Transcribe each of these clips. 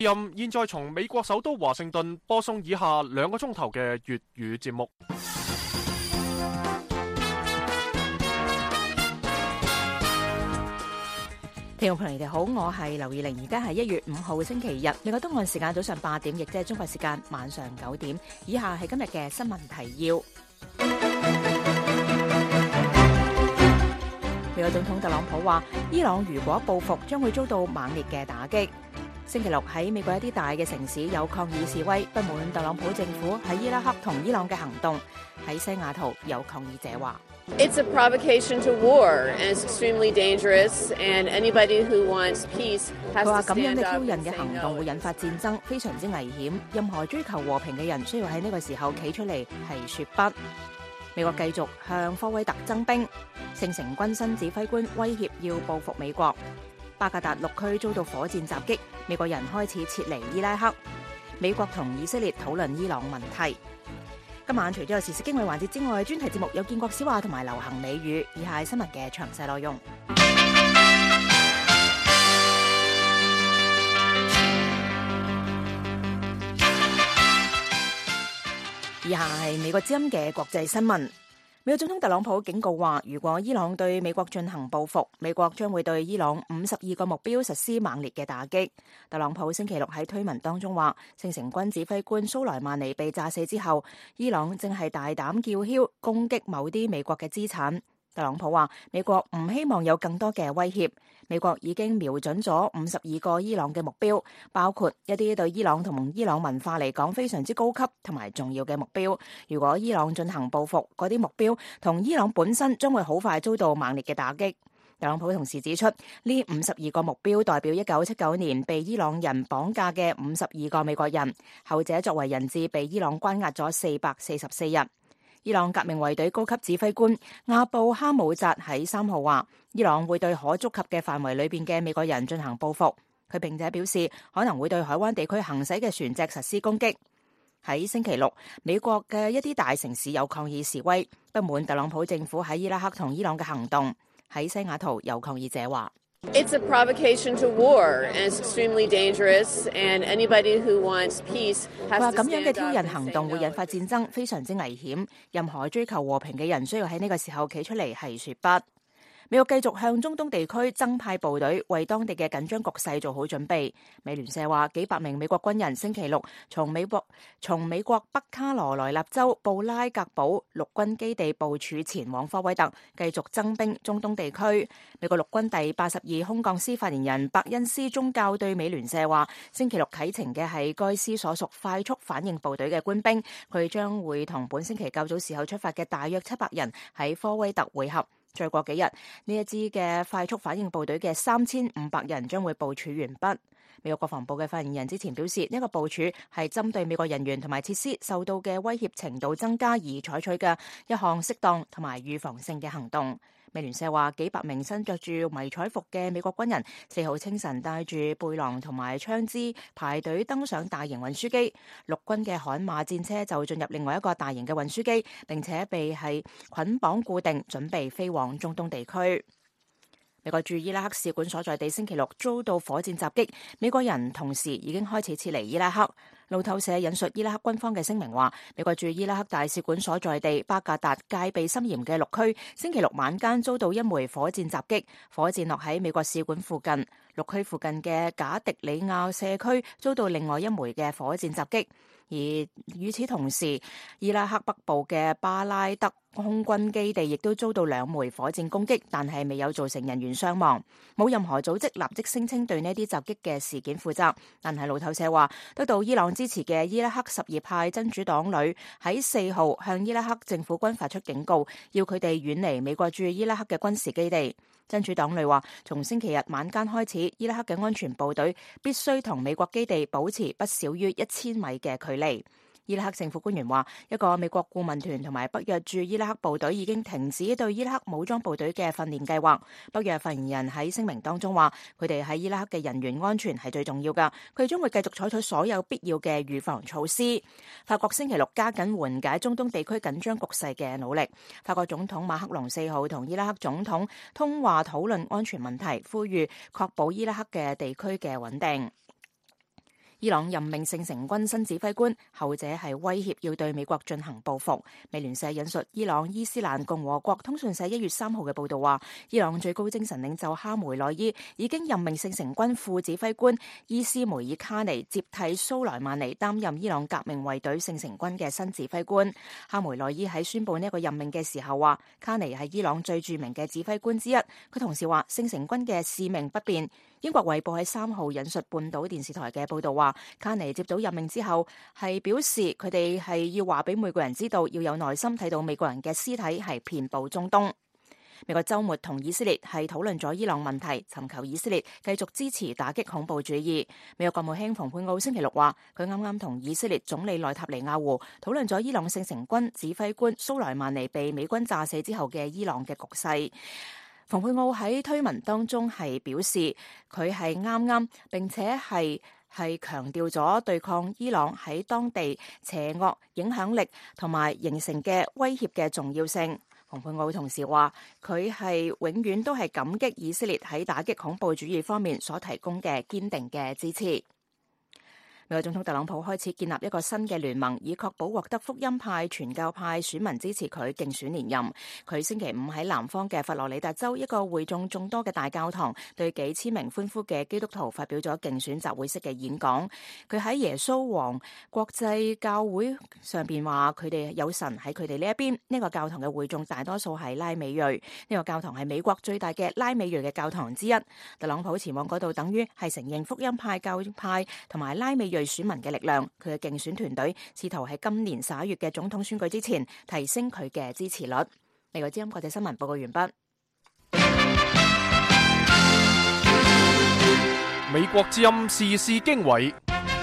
現在從美國首都華盛頓播送以下2個鐘頭嘅粵語節目。 聽眾朋友哋好，我係劉怡玲，而家係1月5號星期日，美國東岸時間早上8點，亦即係中國時間晚上9點。以下係今日嘅新聞提要。美國總統特朗普話，伊朗如果報復，將會遭到猛烈嘅打擊。星期六喺美國一啲大嘅城市有抗議示威，不滿特朗普政府喺伊拉克同伊朗嘅行動。喺西雅圖有抗議者話 ：It's a provocation to war and it's extremely dangerous and anybody who wants peace has to stand up. 佢話咁樣嘅挑釁嘅行動會引發戰爭，非常之危險。任何追求和平嘅人需要喺呢個時候企出嚟係說不。美國繼續向科威特增兵，聖城軍新指揮官威脅要報復美國。巴格達6區遭到火箭襲擊，美國人開始撤離伊拉克。美國同以色列討論伊朗問題。今晚除咗有時事經緯環節之外，專題節目有建國小話同埋流行美語。以下係新聞嘅詳細內容。以下係美國之音嘅國際新聞。美國總統特朗普警告話，如果伊朗對美國進行報復，美國將會對伊朗52個目標實施猛烈嘅打擊。特朗普星期六喺推文當中話，聖城軍指揮官蘇萊曼尼被炸死之後，伊朗正係大膽叫囂攻擊某啲美國嘅資產。特朗普話，美國唔希望有更多嘅威脅，美國已經瞄準咗52個伊朗嘅目標，包括一啲對伊朗同伊朗文化嚟講非常之高級同埋重要嘅目標。如果伊朗進行報復，嗰啲目標同伊朗本身將會好快遭到猛烈嘅打擊。特朗普同時指出，呢52個目標代表1979年被伊朗人綁架嘅52個美國人，後者作為人質被伊朗關押咗444日。伊朗革命衛隊高級指揮官阿布哈姆扎喺3號話，伊朗會對可觸及嘅範圍裏邊嘅美國人進行報復。佢並且表示可能會對海灣地區行駛嘅船隻實施攻擊。喺星期六，美國嘅一啲大城市有抗議示威，不滿特朗普政府喺伊拉克同伊朗嘅行動。喺西雅圖有抗議者話 ：It's a provocation to war and it's extremely dangerous and anybody who wants peace has to stand up. 佢話咁樣嘅挑釁行動會引發戰爭，非常之危險。任何追求和平嘅人需要喺呢個時候企出嚟係說不。美國繼續向中東地區增派部隊，為當地嘅緊張局勢做好準備。美聯社話，幾百名美國軍人星期六從美國北卡羅來納州布拉格堡陸軍基地部署前往科威特，繼續增兵中東地區。美國陸軍第82空降師發言人伯恩斯宗教對美聯社話，星期六啟程嘅係該師所屬快速反應部隊嘅官兵，佢將會同本星期較早時候出發嘅大約700人喺科威特會合。再過幾日，呢一支嘅快速反應部隊嘅3500人將會部署完畢。美國國防部嘅發言人之前表示，呢個部署係針對美國人員同埋設施受到嘅威脅程度增加而採取嘅一項適當同埋預防性嘅行動。美聯社話，幾百名身着住迷彩服嘅美國軍人4號清晨帶住背囊同埋槍支排隊登上大型運輸機，陸軍嘅悍馬戰車就進入另外一個大型嘅運輸機，並且被係捆綁固定，準備飛往中東地區。美國駐伊拉克使館所在地星期六遭到火箭襲擊，美國人同時已經開始撤離伊拉克。路透社引述伊拉克軍方嘅聲明話，美國駐伊拉克大使館所在地巴格達戒備森嚴嘅6區，星期六晚間遭到一枚火箭襲擊，火箭落喺美國使館附近。6區附近嘅賈迪里亞社區遭到另外一枚嘅火箭襲擊。而與此同時，伊拉克北部嘅巴拉德空軍基地亦都遭到2枚火箭攻擊，但係未有造成人員傷亡。冇任何組織立即聲稱對呢啲襲擊嘅事件負責。但係路透社話，得到伊朗支持嘅伊拉克什葉派真主黨旅喺4號向伊拉克政府軍發出警告，要佢哋遠離美國駐伊拉克嘅軍事基地。真主黨旅話，從星期日晚間開始，伊拉克嘅安全部隊必須同美國基地保持不少於1000米嘅距離。伊拉克政府官員話，一個美國顧問團同埋北約駐伊拉克部隊已經停止對伊拉克武裝部隊嘅訓練計劃。北約發言人喺聲明當中話，佢哋喺伊拉克嘅人員安全係最重要㗎，佢將會繼續採取所有必要嘅預防措施。法國星期六加緊緩解中東地區緊張局勢嘅努力。法國總統馬克龍4號同伊拉克總統通話討論安全問題，呼籲確保伊拉克嘅地區嘅穩定。 伊朗任命聖城軍新指揮官，後者係威脅要對美國進行報復。美聯社引述伊朗伊斯蘭共和國通訊社1月3號嘅報導話，伊朗最高精神領袖哈梅內伊已經任命聖城軍副指揮官伊斯梅爾卡尼接替蘇萊曼尼擔任伊朗革命衛隊聖城軍嘅新指揮官。哈梅內伊喺宣布呢一個任命嘅時候話，卡尼係伊朗最著名嘅指揮官之一。佢同時話，聖城軍嘅使命不變。英國衛報喺3號引述半島電視台嘅報導話，卡尼接到任命之後係表示佢哋係要話俾每個人知道，要有耐心睇到美國人嘅屍體係遍佈中東。美國週末同以色列係討論咗伊朗問題，尋求以色列繼續支持打擊恐怖主義。美國國務卿蓬佩奧星期六話，佢啱啱同以色列總理內塔尼亞胡討論咗伊朗聖城軍指揮官蘇萊曼尼被美軍炸死之後嘅伊朗嘅局勢。蓬佩奧喺推文當中係表示，佢係啱並且係強調咗對抗伊朗喺當地邪惡影響力同埋形成嘅威脅嘅重要性。蓬佩奧同時話，佢係永遠都係感激以色列喺打擊恐怖主義方面所提供嘅堅定嘅支持。美國總統特朗普開始建立一個新嘅聯盟，以確保獲得福音派、傳教派選民支持佢競選連任。佢星期五喺南方嘅佛羅里達州一個會眾眾多嘅大教堂，對幾千名歡呼嘅基督徒發表咗競選集會式嘅演講。佢喺耶穌王國際教會上邊話，佢哋有神喺佢哋呢一邊。呢個教堂嘅會眾大多數係拉美裔，呢個教堂係美國最大嘅拉美裔嘅教堂之一。特朗普前往嗰度，等於係承認福音派、教派同埋拉美裔選民嘅力量。佢嘅競選團隊試圖喺今年11月嘅總統選舉之前提升佢嘅支持率。美國之音國際新聞報告完畢。 美國之音時事經緯，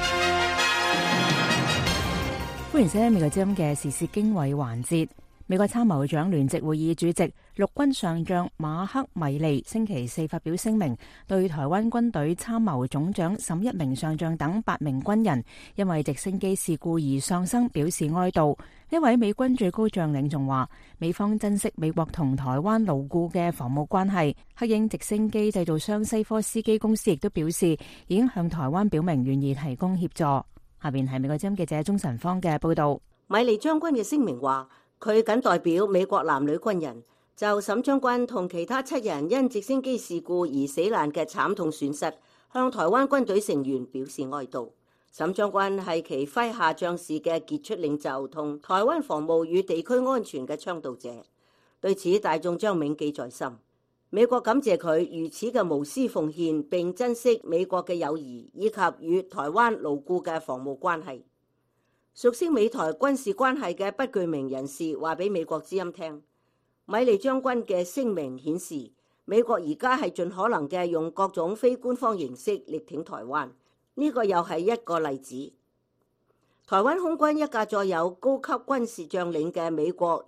歡迎收聽美國之音嘅時事經緯環節。美國參謀長聯席會議主席陸軍上將馬克米利星期四發表聲明，對台灣軍隊參謀總長沈一鳴上將等8名軍人因為直升機事故而喪生表示哀悼。呢位美軍最高將領仲話，美方珍惜美國同台灣牢固嘅防務關係。黑鷹直升機製造商西科斯基公司亦都表示，已經向台灣表明願意提供協助。下邊係美國之音記者鍾晨芳嘅報道。 米利將軍嘅聲明話，佢僅代表美國男女軍人就沈將軍同其他7人因直升機事故而死難嘅慘痛損失，向台灣軍隊成員表示哀悼。沈將軍係其麾下將士嘅傑出領袖同台灣防務與地區安全嘅倡導者，對此大眾將銘記在心。美國感謝佢如此嘅無私奉獻，並珍惜美國嘅友誼以及與台灣牢固嘅防務關係。熟悉美台軍事關係嘅不具名人士話俾美國之音聽，米利將軍嘅聲明顯示，美國而家係盡可能嘅用各種非官方形式力挺台灣。呢個又係一個例子。台灣空軍一架載有高級軍事將領嘅美國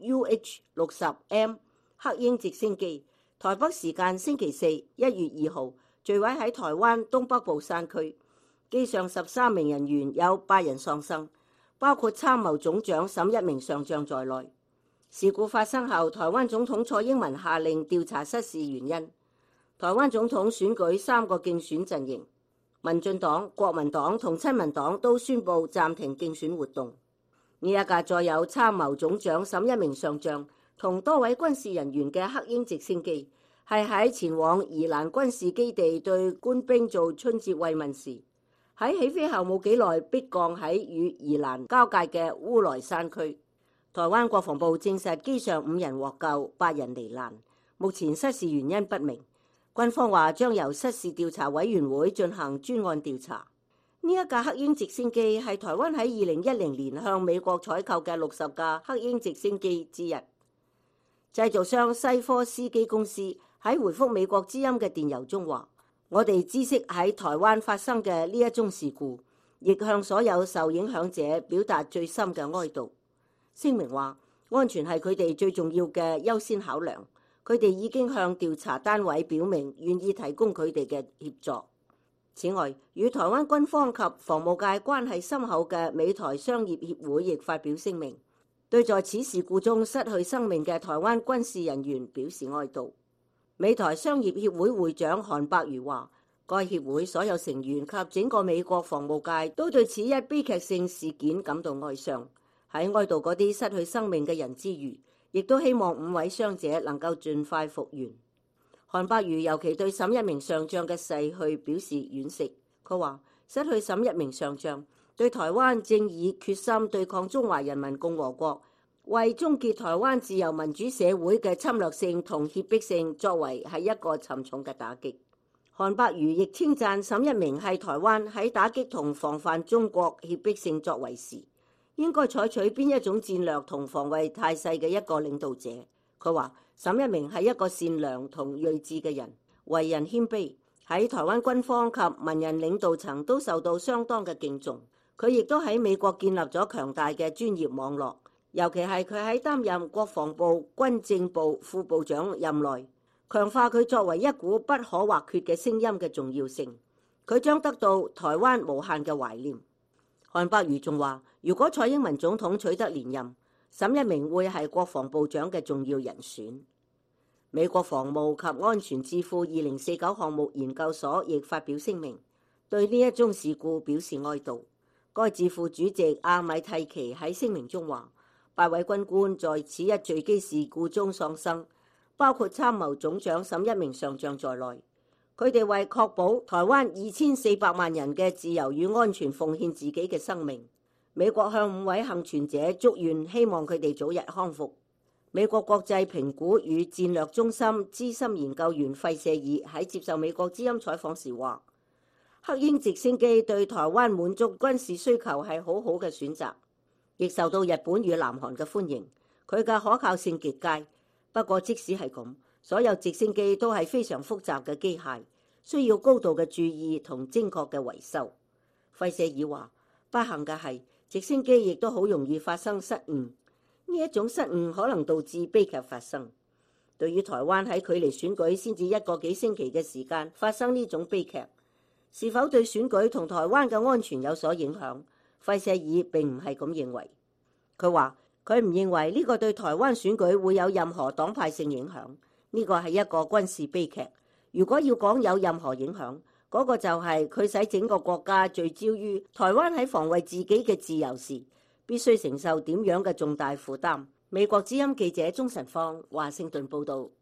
UH-60M 黑鷹直升機，台北時間星期四1月2號墜毀喺台灣東北部山區，機上13名人員有8人喪生，包括參謀總長沈一鳴上將在內。事故發生後，台灣總統蔡英文下令調查失事原因。台灣總統選舉3個競選陣營，民進黨、國民黨同親民黨都宣布暫停競選活動。呢一架載有參謀總長沈一鳴上將同多位軍事人員嘅黑鷹直升機，係喺前往宜蘭軍事基地對官兵做春節慰問時，喺起飛後冇幾耐迫降喺與宜蘭交界嘅烏來山區。台灣國防部證實機上5人獲救，8人罹難，目前失事原因不明。軍方話將由失事調查委員會進行專案調查。呢一架黑鷹直升機係台灣喺2010年向美國採購嘅60架黑鷹直升機之一。製造商西科斯基公司喺回覆美國之音嘅電郵中話，我哋知悉喺台灣發生嘅呢一宗事故，亦向所有受影響者表達最深嘅哀悼。聲明話，安全係佢哋最重要嘅優先考量。佢哋已經向調查單位表明願意提供佢哋嘅協助。此外，與台灣軍方及防務界關係深厚嘅美台商業協會亦發表聲明，對在此事故中失去生命嘅台灣軍事人員表示哀悼。美台商業協會會長韓伯瑜話， 該協會所有成員及整個美國防務界都對此一悲劇性事件感到哀傷。喺哀悼嗰啲失去生命嘅人之餘，亦都希望5位傷者能夠盡快復原。韓伯瑜尤其對沈一鳴上將嘅逝去表示惋惜。佢話：失去沈一鳴上將，對台灣正以決心對抗中華人民共和國，為終結台灣自由民主社會嘅侵略性同脅迫性作為係一個沉重嘅打擊。韓伯瑜亦稱讚沈一鳴係台灣喺打擊同防範中國脅迫性作為時，應該採取邊一種戰略同防衛態勢嘅一個領導者。佢話：沈一鳴係一個善良同睿智嘅人，為人謙卑，喺台灣軍方及文人領導層都受到相當嘅敬重。佢亦都喺美國建立咗強大嘅專業網絡，尤其係佢喺擔任國防部軍政部副部長任內，強化佢作為一股不可或缺嘅聲音嘅重要性。佢將得到台灣無限嘅懷念。韓伯瑜仲話：如果蔡英文總統取得連任，沈一鳴會係國防部長嘅重要人選。美國防務及安全智庫2049項目研究所亦發表聲明，對呢一宗事故表示哀悼。該智庫主席阿米蒂奇喺聲明中話：8位軍官在此一墜機事故中喪生，包括參謀總長沈一鳴上將在內。佢哋為確保台灣2400萬人嘅自由與安全奉獻自己嘅生命。美國向5位幸存者祝願，希望佢哋早日康復。美國國際評估與戰略中心資深研究員費舍爾喺接受美國之音採訪時話：黑鷹直升機對台灣滿足軍事需求係好好嘅選擇，亦受到日本與南韓嘅歡迎。佢嘅可靠性極佳。不過即使係咁，所有直升機都係非常複雜嘅機械，需要高度嘅注意同精確嘅維修。費舍爾話：不幸嘅係，直升機亦都好容易發生失誤，呢一種失誤可能導致悲劇發生。對於台灣喺距離選舉先至1個幾星期嘅時間發生呢種悲劇，是否對選舉同台灣嘅安全有所影響？費舍爾並唔係咁認為。佢話：佢唔認為呢個對台灣選舉會有任何黨派性影響，呢個係一個軍事悲劇。如果要講有任何影響，嗰個就係佢使整個國家聚焦於台灣喺防衛自己嘅自由時，必須承受點樣嘅重大負擔。美國之音記者鍾晨芳，華盛頓報導。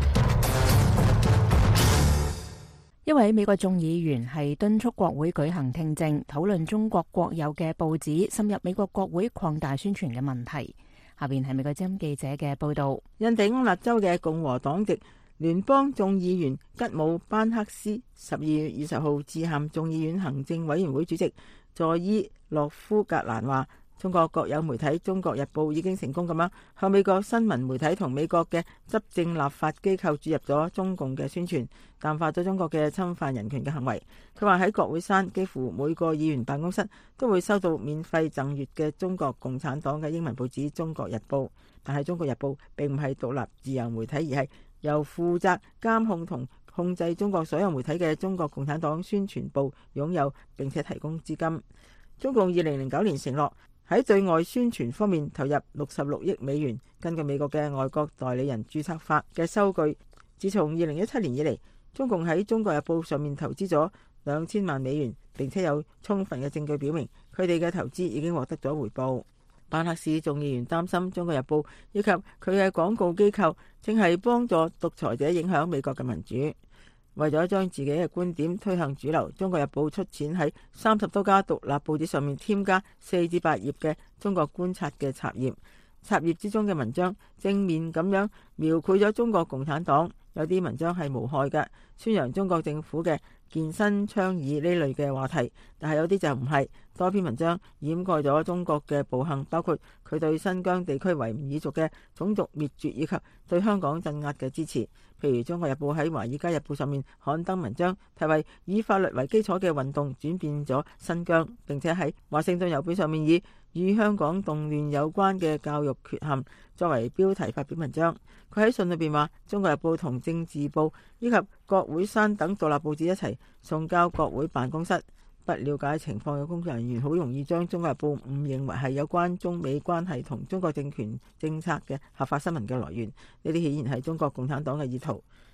一位美國眾議員係敦促國會舉行聽證，討論中國國有嘅報紙滲入美國國會擴大宣傳嘅問題。下邊係美國之音記者嘅報導。 印第安納州嘅共和黨籍聯邦眾議員吉姆班克斯12月20號致函眾議院行政委員會主席佐伊洛夫格蘭話：中國國有媒體《中國日報》已經成功咁樣向美國新聞媒體同美國嘅執政立法機構注入咗中共嘅宣傳，淡化咗中國嘅侵犯人權嘅行為。佢話喺國會山幾乎每個議員辦公室都會收到免費贈閱嘅中國共產黨嘅英文報紙《中國日報》，但係《中國日報》並唔係獨立自由媒體，而係由負責監控同控制中國所有媒體嘅中國共產黨宣傳部擁有並且提供資金。中共2009年承諾喺對外宣傳方面投入66億美元。根據美國嘅外國代理人註冊法嘅收據，自從2017年以嚟，中共喺《中國日報》上面投資咗2000萬美元，並且有充分嘅證據表明佢哋嘅投資已經獲得咗回報。班克斯眾議員擔心《中國日報》以及佢嘅廣告機構正係幫助獨裁者影響美國嘅民主。為咗將自己嘅觀點推向主流，《中國日報》出錢喺30多家獨立報紙上面添加4至8頁嘅中國觀察嘅插頁。插頁之中嘅文章正面咁樣描繪咗中國共產黨，有啲文章係無害嘅，宣揚中國政府嘅健身倡議呢類嘅話題，但係有啲就唔係。多篇文章掩蓋咗中國嘅暴行，包括佢對新疆地區維吾爾族嘅種族滅絕以及對香港鎮壓嘅支持。譬如《中國日報》喺《華爾街日報》上面刊登文章，題為以法律為基礎嘅運動轉變咗新疆，並且喺《華盛頓郵報》上面以與香港動亂有關嘅教育缺陷作為標題發表文章。佢喺信裏邊話，《中國日報》同《政治報》以及國會山等獨立報紙一齊送交國會辦公室。不了解情況嘅工作人員好容易將《中國日報》誤認為係有關中美關係同中國政權政策嘅合法新聞嘅來源。呢啲顯然係中國共產黨嘅意圖。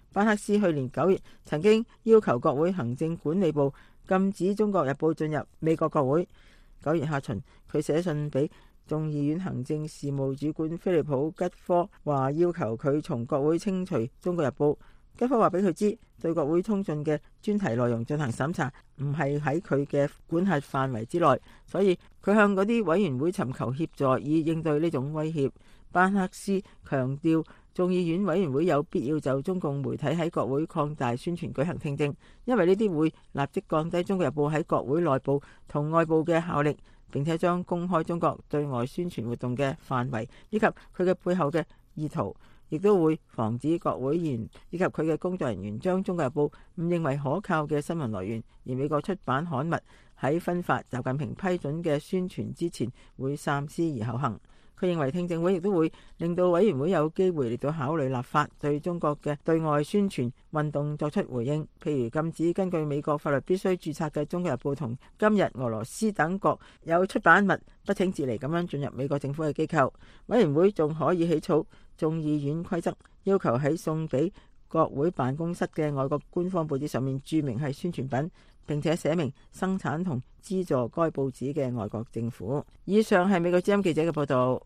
班克斯去年9月曾經要求國會行政管理部禁止《中國日報》進入美國國會。9月下旬，佢寫信俾眾議院行政事務主管菲利普吉科，話要求佢從國會清除《中國日報》。吉科話俾佢知，對國會通訊嘅專題內容進行審查，唔係喺佢嘅管轄範圍之內，所以佢向嗰啲委員會尋求協助，以應對呢種威脅。班克斯強調，眾議院委員會有必要就中共媒體喺國會擴大宣傳舉行聽證，因為呢啲會立即降低《中國日報》喺國會內部同外部嘅效力，並且將公開中國對外宣傳活動嘅範圍以及佢嘅背後嘅意圖，亦都會防止國會議員以及佢嘅工作人員將《中國日報》唔認為可靠嘅新聞來源，而美國出版刊物喺分發習近平批准嘅宣傳之前會三思而後行。佢認為聽證會亦都會令到委員會有機會嚟到考慮立法，對中國嘅對外宣傳運動作出回應，譬如禁止根據美國法律必須註冊嘅《中國日報》同今日俄羅斯等國有出版物不請自嚟咁樣進入美國政府嘅機構。委員會仲可以起草眾議院規則，要求喺送俾國會辦公室嘅外國官方報紙上面註明係宣傳品，並且寫明生產同資助該報紙嘅外國政府。以上係美國之音記者嘅報道。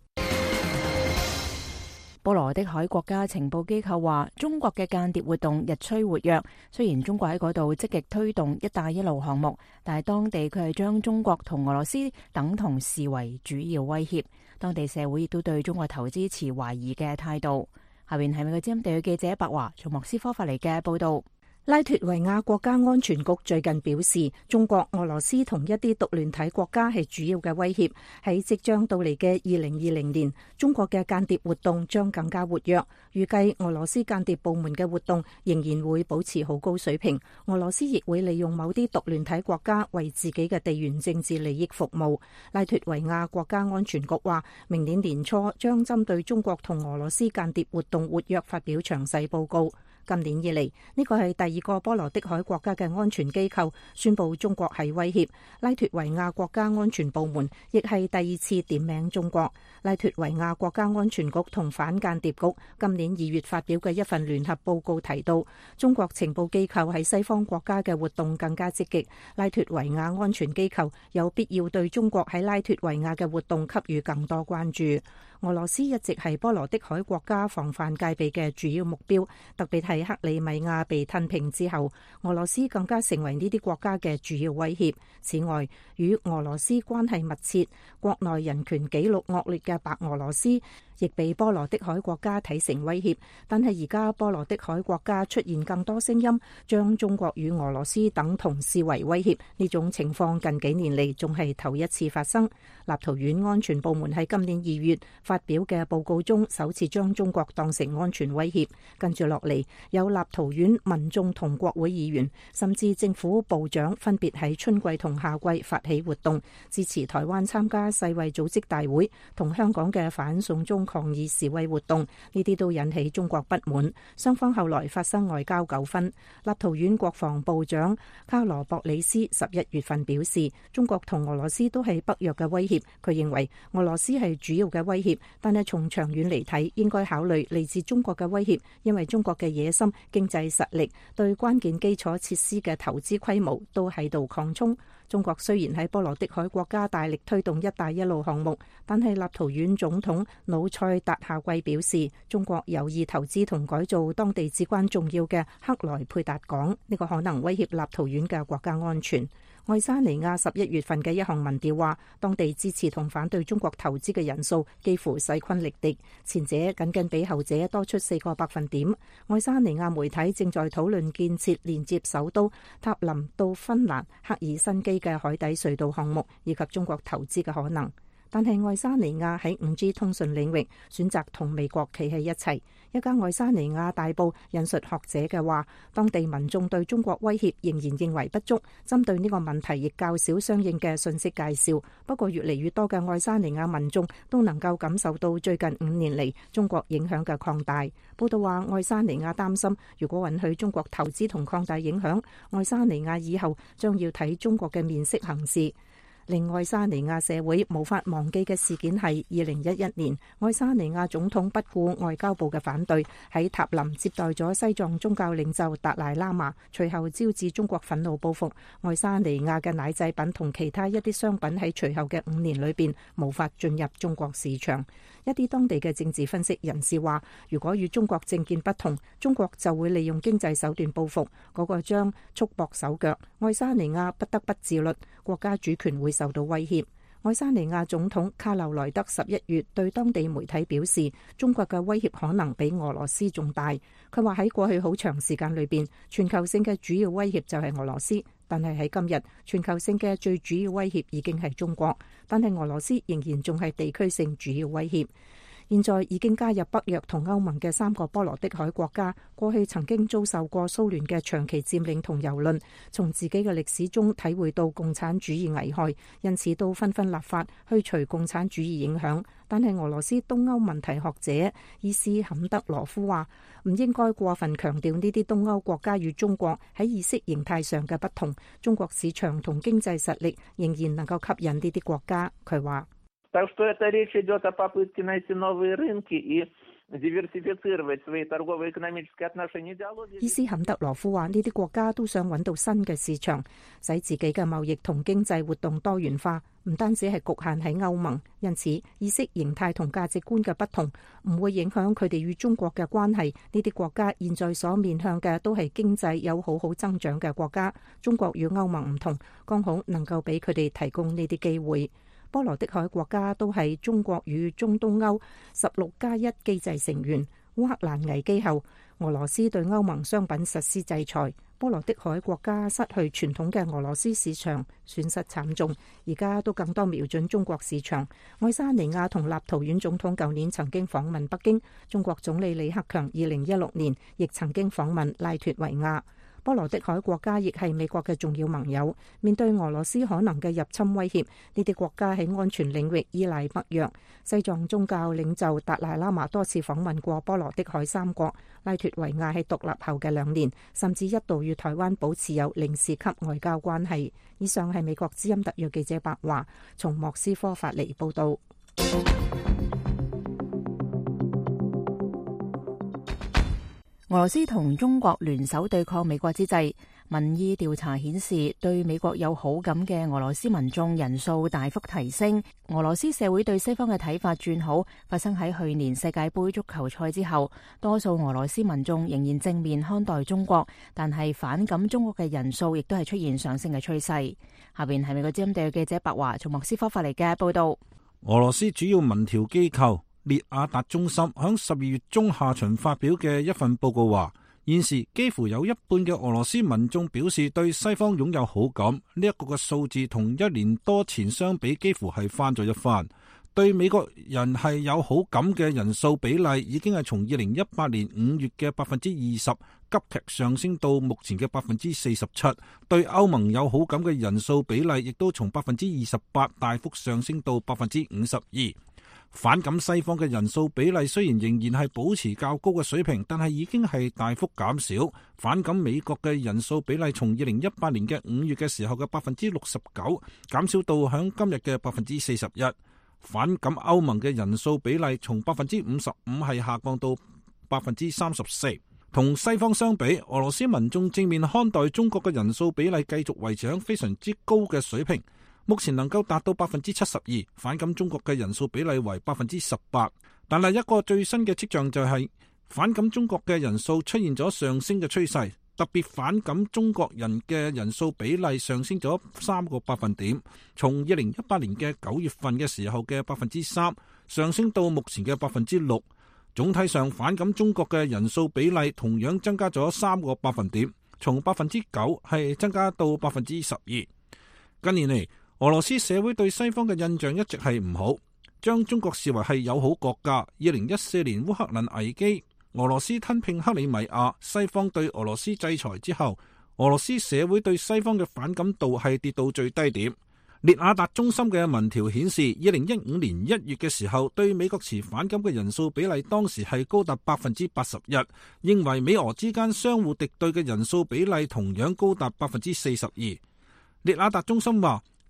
波羅的海國家情報機構話，中國嘅間諜活動日趨活躍。雖然中國喺嗰度積極推動一帶一路項目，但係當地佢係將中國同俄羅斯等同視為主要威脅。當地社會亦都對中國投資持懷疑嘅態度。下邊係美國之音地區記者白華從莫斯科發嚟嘅報道。 拉脫維亞國家安全局最近表示，中國、俄羅斯同一啲獨聯體國家係主要嘅威脅。喺即將到嚟嘅2020年，中國嘅間諜活動將更加活躍。預計俄羅斯間諜部門嘅活動仍然會保持好高水平。俄羅斯亦會利用某啲獨聯體國家為自己嘅地緣政治利益服務。拉脫維亞國家安全局話，明年年初將針對中國同俄羅斯間諜活動活躍發表詳細報告。今年以嚟，呢個係第二個波羅的海國家嘅安全機構宣布中國係威脅。拉脫維亞國家安全部門亦係第二次點名中國。拉脫維亞國家安全局同反間諜局今年2月發表嘅一份聯合報告提到，中國情報機構喺西方國家嘅活動更加積極。拉脫維亞安全機構有必要對中國喺拉脫維亞嘅活動給予更多關注。俄羅斯一直係波羅的海國家防範戒備嘅主要目標，特別係克里米亞被吞併之後，俄羅斯更加成為呢啲國家嘅主要威脅。此外，與俄羅斯關係密切、國內人權紀錄惡劣嘅白俄羅斯亦被波羅的海國家睇成威脅。但係而家波羅的海國家出現更多聲音，將中國與俄羅斯等同視為威脅。呢種情況近幾年嚟仲係頭一次發生。立陶宛安全部門喺今年2月發表嘅報告中，首次將中國當成安全威脅。跟住落嚟，有立陶宛民眾同國會議員，甚至政府部長分別喺春季同夏季發起活動，支持台灣參加世衛組織大會同香港嘅反送中抗議示威活動。呢啲都引起中國不滿，雙方後來發生外交糾紛。立陶宛國防部長卡羅博里斯11月份表示，中國同俄羅斯都係北約嘅威脅。佢認為俄羅斯係主要嘅威脅，但係從長遠嚟睇，應該考慮嚟自中國嘅威脅，因為中國嘅野心、經濟實力、對關鍵基礎設施嘅投資規模都喺度擴充。中國雖然喺波羅的海國家大力推動一帶一路項目，但係立陶宛總統努塞達夏季表示，中國有意投資同改造當地至關重要嘅克萊佩達港，呢個可能威脅立陶宛嘅國家安全。愛沙尼亞11月份嘅一項民調話，當地支持同反對中國投資嘅人數幾乎勢均力敵，前者僅僅比後者多出4個百分點。愛沙尼亞媒體正在討論建設連接首都塔林到芬蘭赫爾辛基嘅海底隧道項目，以及中國投資嘅可能。但係愛沙尼亞喺 5G 通訊領域選擇同美國企喺一齊。一家愛沙尼亞大報引述學者嘅話，當地民眾對中國威脅仍然認為不足，針對呢個問題亦較少相應嘅信息介紹。不過越嚟越多嘅愛沙尼亞民眾都能夠感受到最近5年嚟中國影響嘅擴大。報道話，愛沙尼亞擔心，如果允許中國投資同擴大影響，愛沙尼亞以後將要睇中國嘅面色行事。 令愛沙尼亞社會無法忘記嘅事件係2011年，愛沙尼亞總統不顧外交部嘅反對，喺塔林接待咗西藏宗教領袖達賴喇嘛，隨後招致中國憤怒報復。愛沙尼亞嘅奶製品同其他一啲商品喺隨後嘅5年裏邊無法進入中國市場。一啲當地嘅政治分析人士話，如果與中國政見不同，中國就會利用經濟手段報復，嗰個將束縛手腳，愛沙尼亞不得不自律，國家主權會受到威脅。愛沙尼亞總統卡留萊德11月對當地媒體表示，中國嘅威脅可能比俄羅斯仲大。佢話喺過去好長時間裏邊，全球性嘅主要威脅就係俄羅斯，但係喺今日，全球性嘅最主要威脅已經係中國，但係俄羅斯仍然仲係地區性主要威脅。現在已經加入北約同歐盟嘅3個波羅的海國家，過去曾經遭受過蘇聯嘅長期佔領同蹂躪，從自己嘅歷史中體會到共產主義危害，因此都紛紛立法去除共產主義影響。但係俄羅斯東歐問題學者伊斯坎德羅夫話，唔應該過分強調呢啲東歐國家與中國喺意識形態上嘅不同，中國市場同經濟實力仍然能夠吸引呢啲國家。佢話 Так что это речь идет о попытке найти новые рынки и диверсифицировать свои торгово-экономические отношения. 伊斯坎德羅夫話，呢啲國家都想揾到新嘅市場，使自己嘅貿易同經濟活動多元化，唔單止係局限喺歐盟。因此，意識形態同價值觀嘅不同唔會影響佢哋與中國嘅關係。呢啲國家現在所面向嘅都係經濟有好增長嘅國家。中國與歐盟唔同，剛好能夠俾佢哋提供呢啲機會。波羅的海國家都係中國與中東歐16+1機制成員。烏克蘭危機後，俄羅斯對歐盟商品實施制裁，波羅的海國家失去傳統嘅俄羅斯市場，損失慘重。而家都更多瞄準中國市場。愛沙尼亞同立陶宛總統舊年曾經訪問北京，中國總理李克強2016年亦曾經訪問拉脫維亞。波羅的海國家亦係美國嘅重要盟友，面對俄羅斯可能嘅入侵威脅，呢啲國家喺安全領域依賴北約。西藏宗教領袖達賴喇嘛多次訪問過波羅的海3國，拉脫維亞喺獨立後嘅2年，甚至一度與台灣保持有領事級外交關係。以上係美國之音特約記者白華從莫斯科發嚟報導。 俄羅斯同中國聯手對抗美國之際，民意調查顯示對美國有好感嘅俄羅斯民眾人數大幅提升。俄羅斯社會對西方嘅睇法轉好，發生喺去年世界盃足球賽之後，多數俄羅斯民眾仍然正面看待中國，但係反感中國嘅人數亦都係出現上升嘅趨勢。下邊係美國之音特約記者白華從莫斯科發嚟嘅報道。 俄羅斯主要民調機構列亞達中心響12月中下旬發表嘅一份報告話，現時幾乎有一半嘅俄羅斯民眾表示對西方擁有好感，呢一個嘅數字同1年多前相比幾乎係翻咗一番。對美國人係有好感嘅人數比例已經係從2018年5月嘅20%急劇上升到目前嘅47%。對歐盟有好感嘅人數比例亦都從28%大幅上升到52%。反感西方嘅人數比例雖然仍然係保持較高嘅水平，但係已經係大幅減少。反感美國嘅人數比例從2018年嘅5月嘅時候嘅69%減少到響今日嘅41%。反感歐盟嘅人數比例從55%係下降到34%。同西方相比，俄羅斯民眾正面看待中國嘅人數比例繼續維持喺非常之高嘅水平。目前能夠達到72%，反感中國嘅人數比例為18%。但係一個最新嘅跡象就係反感中國嘅人數出現咗上升嘅趨勢，特別反感中國人嘅人數比例上升咗3個百分點，從2018年嘅9月份嘅時候嘅3%上升到目前嘅6%。總體上反感中國嘅人數比例同樣增加咗3個百分點，從9%係增加到12%。近年嚟，俄羅斯社會對西方嘅印象一直係唔好，將中國視為係友好國家。2014年烏克蘭危機，俄羅斯吞併克里米亞，西方對俄羅斯制裁之後，俄羅斯社會對西方嘅反感度係跌到最低點。列亞達中心嘅民調顯示，2015年1月嘅時候，對美國持反感嘅人數比例當時係高達81%，認為美俄之間相互敵對嘅人數比例同樣高達42%。列亞達中心話，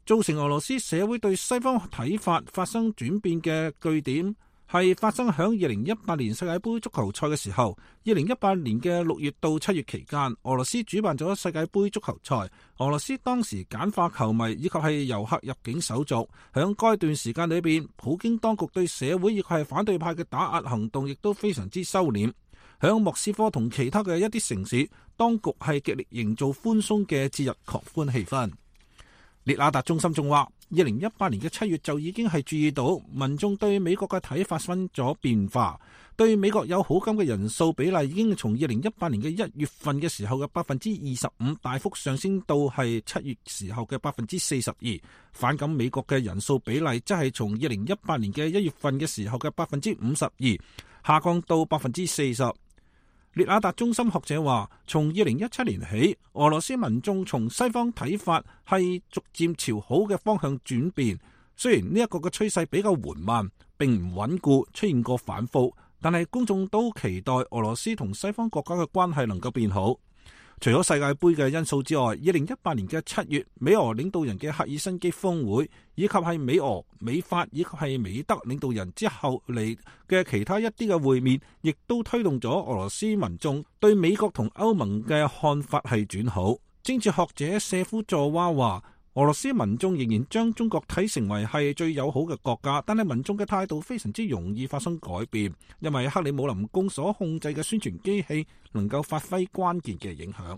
造成俄羅斯社會對西方睇法發生轉變嘅據點，係發生響2018年世界盃足球賽嘅時候。2018年嘅6月到7月期間，俄羅斯主辦咗世界盃足球賽。俄羅斯當時簡化球迷以及係遊客入境手續。響該段時間裏邊，普京當局對社會以及係反對派嘅打壓行動亦都非常之收斂。響莫斯科同其他嘅一啲城市，當局係極力營造寬鬆嘅節日狂歡氣氛。列雅達中心仲話，2018年嘅7月就已經係注意到民眾對美國嘅睇法發生咗變化，對美國有好感嘅人數比例已經從2018年嘅1月份嘅時候嘅25%大幅上升到係7月時候嘅42%，反感美國嘅人數比例則係從2018年嘅1月份嘅時候嘅52%下降到40%。列雅達中心學者話，從2017年起，俄羅斯民眾從西方睇法係逐漸朝好嘅方向轉變。雖然呢一個嘅趨勢比較緩慢，並唔穩固，出現過反覆，但係公眾都期待俄羅斯同西方國家嘅關係能夠變好。除咗世界盃嘅因素之外，2018年嘅7月，美俄領導人嘅赫爾辛基峰會，以及係美俄、美法以及係美德領導人之後嚟嘅其他一啲嘅會面，亦都推動咗俄羅斯民眾對美國同歐盟嘅看法係轉好。政治學者謝夫佐娃話，俄羅斯民眾仍然將中國睇成為係最友好嘅國家，但係民眾嘅態度非常之容易發生改變，因為克里姆林宮所控制嘅宣傳機器能夠發揮關鍵嘅影響。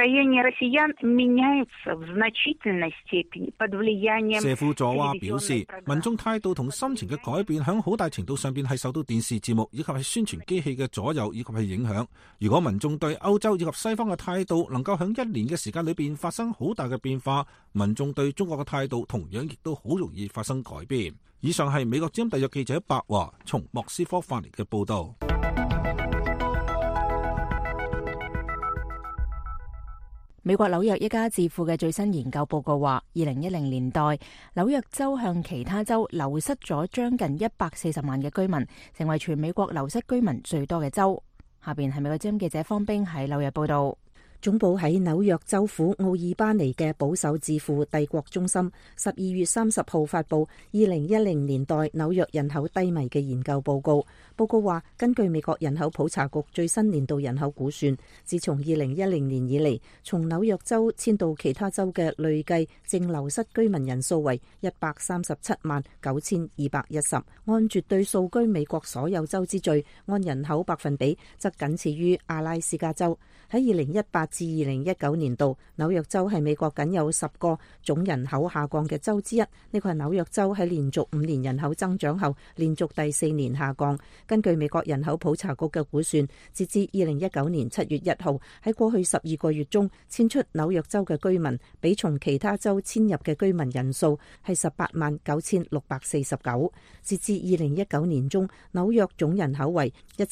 謝夫佐娃表示，民眾態度同心情嘅改變響好大程度上邊係受到電視節目以及係宣傳機器嘅左右以及係影響。如果民眾對歐洲以及西方嘅態度能夠響一年嘅時間裏邊發生好大嘅變化，民眾對中國嘅態度同樣亦都好容易發生改變。以上係美國之音特約記者白華從莫斯科發嚟嘅報道。 美國紐約一家智庫嘅最新研究報告話，2010年代紐約州向其他州流失咗將近140萬嘅居民，成為全美國流失居民最多嘅州。下邊係美國之音記者方冰喺紐約報道。 總部喺紐約州府奧爾巴尼嘅保守智庫帝國中心12月30號發布2010年代紐約人口低迷嘅研究報告。報告話，根據美國人口普查局最新年度人口估算，自從2010年以嚟，從紐約州遷到其他州嘅累計淨流失居民人數為1379210，按絕對數居美國所有州之最，按人口百分比則僅次於阿拉斯加州。喺2018至2019年度，紐約州係美國僅有10個總人口下降嘅州之一。呢個係紐約州喺連續5年人口增長後，連續第4年下降。根據美國人口普查局嘅估算，截至2019年7月1號，喺過去12個月中遷出紐約州嘅居民，比從其他州遷入嘅居民人數係189649。截至2019年中，紐約總人口為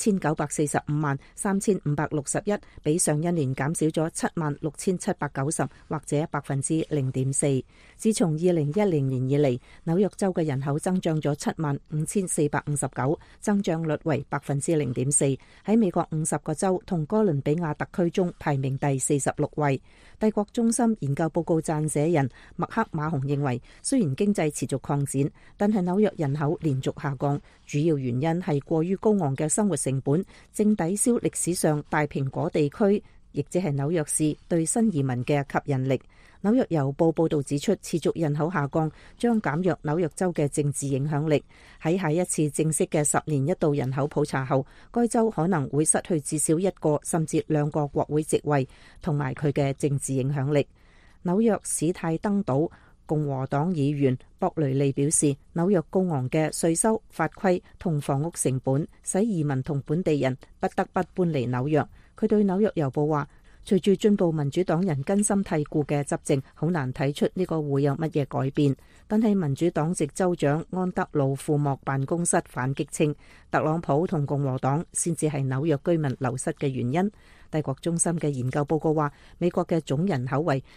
1945361，比上一年減少咗76790，或者0.4%。自從2010年以嚟，紐約州嘅人口增長咗75459，增長率為0.4%，喺美國50個州同哥倫比亞特區中排名第46位。帝國中心研究報告撰寫人麥克馬洪認為，雖然經濟持續擴展，但係紐約人口連續下降，主要原因係過於高昂嘅生活成本，正抵消歷史上大蘋果地區，亦即係紐約市對新移民嘅吸引力。紐約郵報報導指出，持續人口下降將減弱紐約州嘅政治影響力。喺下一次正式嘅10年一度人口普查後，該州可能會失去至少1個甚至2個國會席位，同埋佢嘅政治影響力。紐約史泰登島共和黨議員博雷利表示，紐約高昂嘅稅收、法規同房屋成本，使移民同本地人不得不搬離紐約。佢對紐約郵報話，隨住進步民主黨人根深蒂固嘅執政，好難睇出呢個會有乜嘢改變。但係民主黨籍州長安德魯庫莫辦公室反擊稱，特朗普同共和黨先至係紐約居民流失嘅原因。帝國中心嘅研究報告話，美國嘅總人口為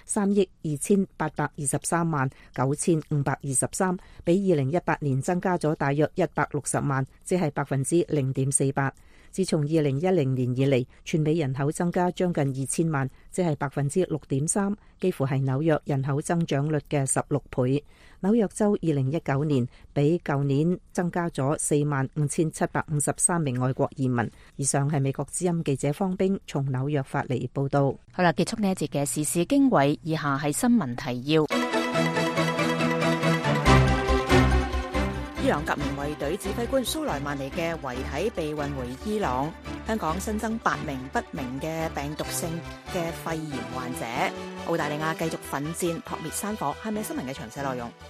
328239523，比2018年增加咗大約160萬，即係0.48%。 自從2010年以嚟，全美人口增加將近2000萬，即係6.3%，幾乎係紐約人口增長率嘅16倍。紐約州2019年比舊年增加咗45,753名外國移民。以上係美國之音記者方冰從紐約發嚟報道。 好啦，結束呢一節嘅時事經緯，以下係新聞提要。伊朗革命衛隊指揮官蘇萊曼尼嘅遺體被運回伊朗。香港新增8名不明嘅病毒性嘅肺炎患者。澳大利亞繼續奮戰撲滅山火。係咪新聞嘅詳細內容？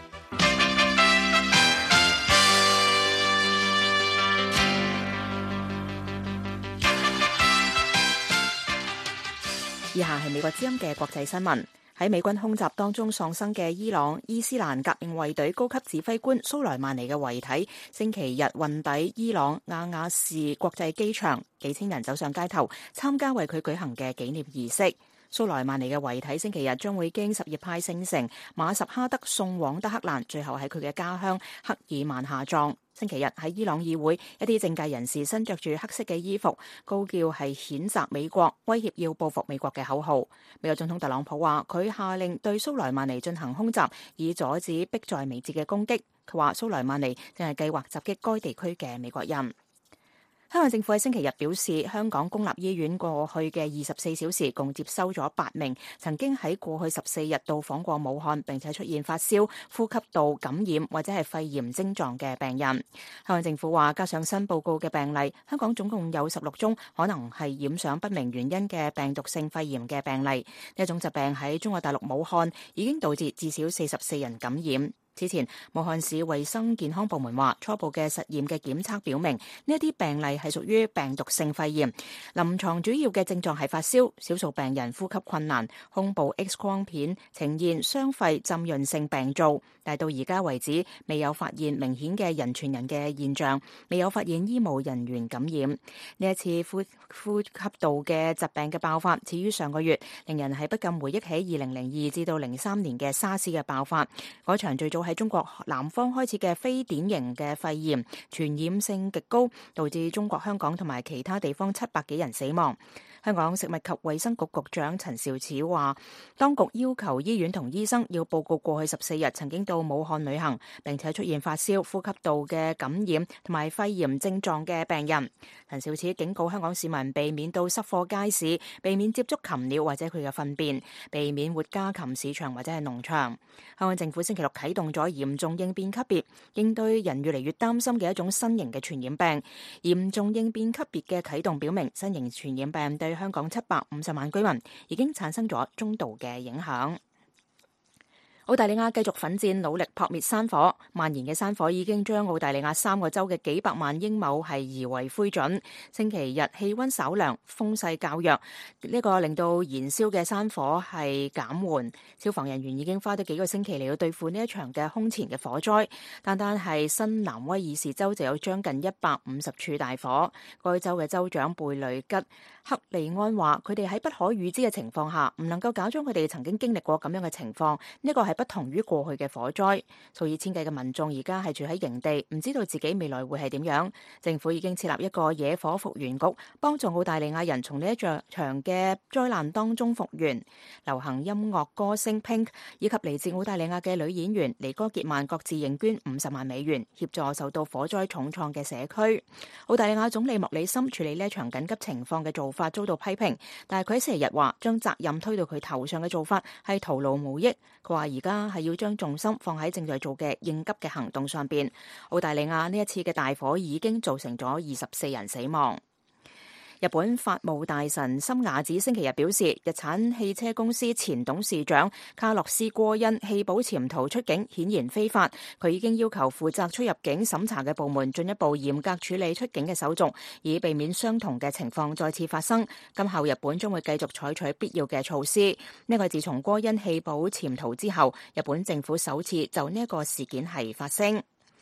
以下係美國之音嘅國際新聞。喺美軍空襲當中喪生嘅伊朗伊斯蘭革命衛隊高級指揮官蘇萊曼尼嘅遺體，星期日運抵伊朗亞亞士國際機場，幾千人走上街頭參加為佢舉行嘅紀念儀式。蘇萊曼尼嘅遺體星期日將會經什葉派聖城馬什哈德送往德黑蘭，最後喺佢嘅家鄉克爾曼下葬。星期日喺伊朗議會，一啲政界人士身着住黑色嘅衣服，高叫係譴責美國、威脅要報復美國嘅口號。美國總統特朗普話佢下令對蘇萊曼尼進行空襲，以阻止迫在眉睫嘅攻擊。佢話蘇萊曼尼正係計劃襲擊該地區嘅美國人。香港政府喺星期日表示，香港公立醫院過去嘅24小時共接收咗8名曾經喺過去14日到訪過武漢並且出現發燒、呼吸道感染或者係肺炎症狀嘅病人。香港政府話，加上新報告嘅病例，香港總共有16宗可能係染上不明原因嘅病毒性肺炎嘅病例。呢一種疾病喺中國大陸武漢已經導致至少44人感染。之前，武漢市衛生健康部門話，初步嘅實驗嘅檢測表明，呢一啲病例係屬於病毒性肺炎。臨床主要嘅症狀係發燒，少數病人呼吸困難，胸部 X 光片呈現雙肺浸潤性病灶，但到而家為止未有發現明顯嘅人傳人嘅現象，未有發現醫務人員感染。呢一次呼吸道嘅疾病嘅爆發始於上個月，令人係不禁回憶起2002至到03年嘅沙士嘅爆發，嗰場最早喺中國南方開始嘅非典型嘅肺炎，傳染性極高，導致中國香港同埋其他地方700幾人死亡。香港食物及衛生局局長陳肇始話，當局要求醫院同醫生要報告過去14日曾經到武漢旅行，並且出現發燒、呼吸道嘅感染同埋肺炎症狀嘅病人。陳肇始警告香港市民避免到濕貨街市，避免接觸禽鳥或者佢嘅糞便，避免活家禽市場或者係農場。香港政府星期六啟動咗嚴重應變級別，應對人越嚟越擔心嘅一種新型嘅傳染病。嚴重應變級別嘅啟動表明，新型傳染病對香港750萬居民已經產生咗中度嘅影響。澳大利亞繼續奮戰努力撲滅山火，蔓延嘅山火已經將澳大利亞3個州嘅幾百萬英畝係夷為灰燼。星期日氣溫稍涼，風勢較弱，呢個令到燃燒嘅山火係減緩。消防人員已經花咗幾個星期嚟到對付呢一場嘅空前嘅火災。單係新南威爾士州就有將近150處大火。該州嘅州長貝雷吉克利安話，佢哋喺不可預知嘅情況下，唔能夠假裝佢哋曾經經歷過咁樣嘅情況。呢個係不同於過去嘅火災。數以千計嘅民眾而家係住喺營地，唔知道自己未來會係點樣。政府已經設立一個野火復原局，幫助澳大利亞人從呢一場嘅災難當中復原。流行音樂歌星 Pink 以及嚟自澳大利亞嘅女演員尼哥傑曼各自認捐50萬美元，協助受到火災重創嘅社區。澳大利亞總理莫里森處理呢一場緊急情況嘅做法遭到批評，但係佢喺星期日話將責任推到佢頭上嘅做法係徒勞無益。佢話而家係要將重心放喺正在做嘅應急嘅行動上邊。澳大利亞呢一次嘅大火已經造成咗24人死亡。日本法務大臣森雅子星期日表示，日產汽車公司前董事長卡洛斯戈恩棄保潛逃出境顯然非法，佢已經要求負責出入境審查嘅部門進一步嚴格處理出境嘅手續，以避免相同嘅情況再次發生。今後日本將會繼續採取必要嘅措施。呢個自從戈恩棄保潛逃之後，日本政府首次就呢一個事件係發聲。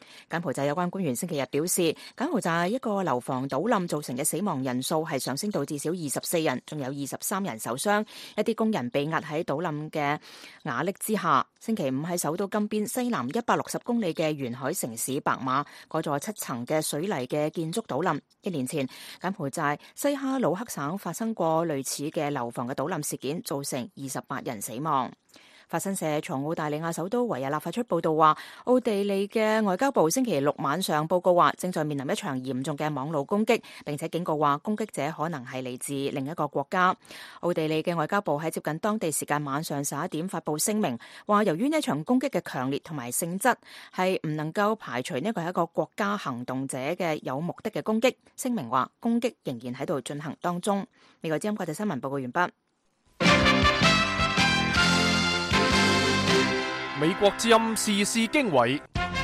柬埔寨有關官員星期日表示，柬埔寨一個樓房倒冧造成嘅死亡人數係上升到至少24人，仲有23人受傷，一啲工人被壓喺倒冧嘅瓦礫之下。星期五喺首都金邊西南160公里嘅沿海城市白馬，嗰座7層嘅水泥嘅建築倒冧。1年前，柬埔寨西哈努克省發生過類似嘅樓房嘅倒冧事件，造成28人死亡。法新社從澳大利亞首都維也納發出報道話，奧地利嘅外交部星期六晚上報告話，正在面臨一場嚴重嘅網絡攻擊，並且警告話攻擊者可能係嚟自另一個國家。奧地利嘅外交部喺接近當地時間晚上11點發布聲明，話由於呢場攻擊嘅強烈同埋性質，係唔能夠排除呢個係一個國家行動者嘅有目的嘅攻擊。聲明話攻擊仍然喺度進行當中。美國之音國際新聞報告完畢。 美國之音時事經緯，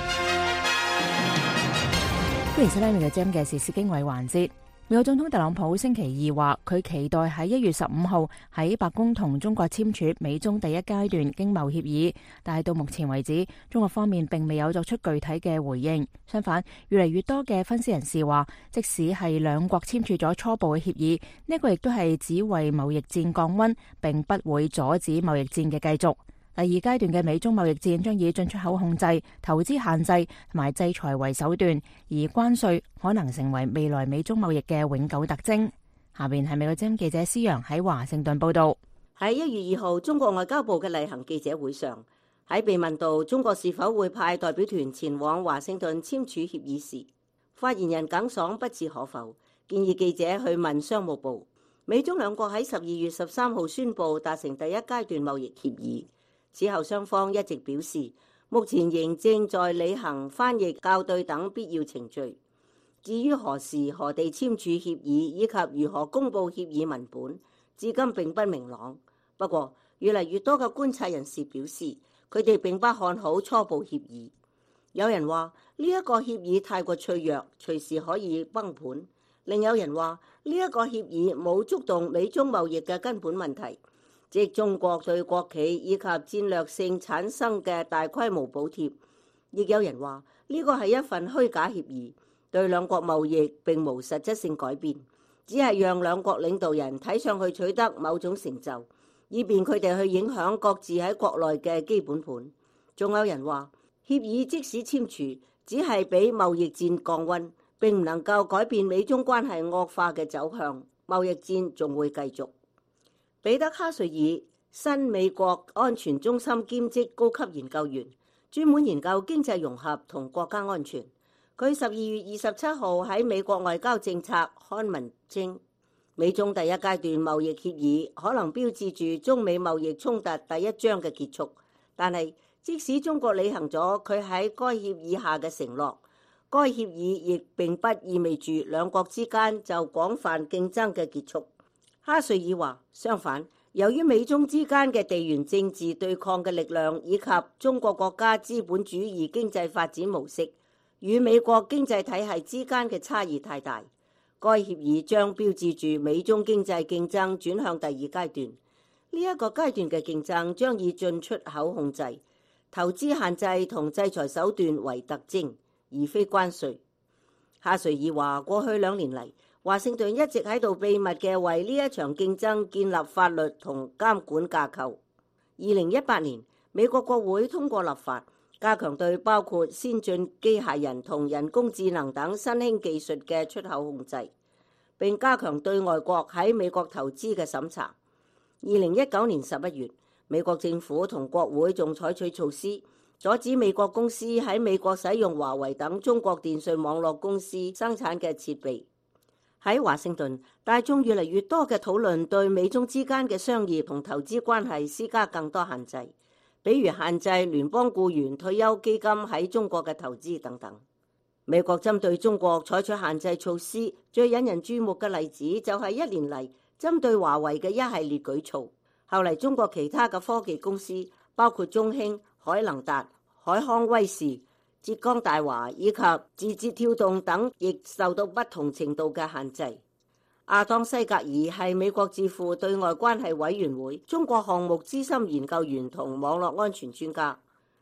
歡迎收聽美國之音嘅時事經緯環節。美國總統特朗普星期二話，佢期待喺1月15號喺白宮同中國簽署美中第一階段經貿協議，但係到目前為止，中國方面並未有作出具體嘅回應。相反，越嚟越多嘅分析人士話，即使係兩國簽署咗初步嘅協議，呢個亦都係只為貿易戰降溫，並不會阻止貿易戰嘅繼續。第二階段嘅美中貿易戰將以進出口控制、投資限制同埋制裁為手段，而關稅可能成為未來美中貿易嘅永久特徵。下邊係美國之音記者施陽喺華盛頓報道。 喺1月2號，中國外交部嘅例行記者會上，喺被問到中國是否會派代表團前往華盛頓簽署協議時，發言人耿爽不置可否，建議記者去問商務部。美中兩國喺12月13號宣布達成第一階段貿易協議。此後雙方一直表示，目前仍正在履行翻譯、校對等必要程序。至於何時何地簽署協議以及如何公佈協議文本，至今並不明朗。不過，越嚟越多嘅觀察人士表示，佢哋並不看好初步協議。有人話呢一個協議太過脆弱，隨時可以崩盤。另有人話呢一個協議冇觸動美中貿易嘅根本問題，即中國對國企以及戰略性產生嘅大規模補貼。亦有人話呢個係一份虛假協議，對兩國貿易並無實質性改變，只係讓兩國領導人睇上去取得某種成就，以便佢哋去影響各自喺國內嘅基本盤。仲有人話協議即使簽署，只係俾貿易戰降溫，並唔能夠改變美中關係惡化嘅走向，貿易戰仲會繼續。彼得哈瑞爾，新美國安全中心兼職高級研究員，專門研究經濟融合同國家安全。佢12月27號喺美國外交政策刊文稱，美中第一階段貿易協議可能標誌住中美貿易衝突第一章嘅結束。但係即使中國履行咗佢喺該協議下嘅承諾，該協議亦並不意味住兩國之間就廣泛競爭嘅結束。哈瑞爾話，相反，由於美中之間嘅地緣政治對抗嘅力量以及中國國家資本主義經濟發展模式與美國經濟體系之間嘅差異太大，該協議將標誌住美中經濟競爭轉向第二階段。呢一個階段嘅競爭將以進出口控制、投資限制同制裁手段為特徵，而非關稅。哈瑞爾話，過去2年嚟，華盛頓一直喺度秘密嘅為呢一場競爭建立法律同監管架構。2018年，美國國會通過立法，加強對包括先進機械人同人工智能等新興技術嘅出口控制，並加強對外國喺美國投資嘅審查。2019年11月，美國政府同國會仲採取措施，阻止美國公司喺美國使用華為等中國電信網絡公司生產嘅設備。喺華盛頓，大眾越嚟越多嘅討論對美中之間嘅商業同投資關係施加更多限制，比如限制聯邦僱員退休基金喺中國嘅投資等等。美國針對中國採取限制措施，最引人注目嘅例子就係1年嚟針對華為嘅一系列舉措。後嚟中國其他嘅科技公司，包括中興、海能達、海康威視、浙江大華以及字節跳動等，亦受到不同程度嘅限制。亞當西格爾係美國智庫對外關係委員會中國項目資深研究員同網絡安全專家。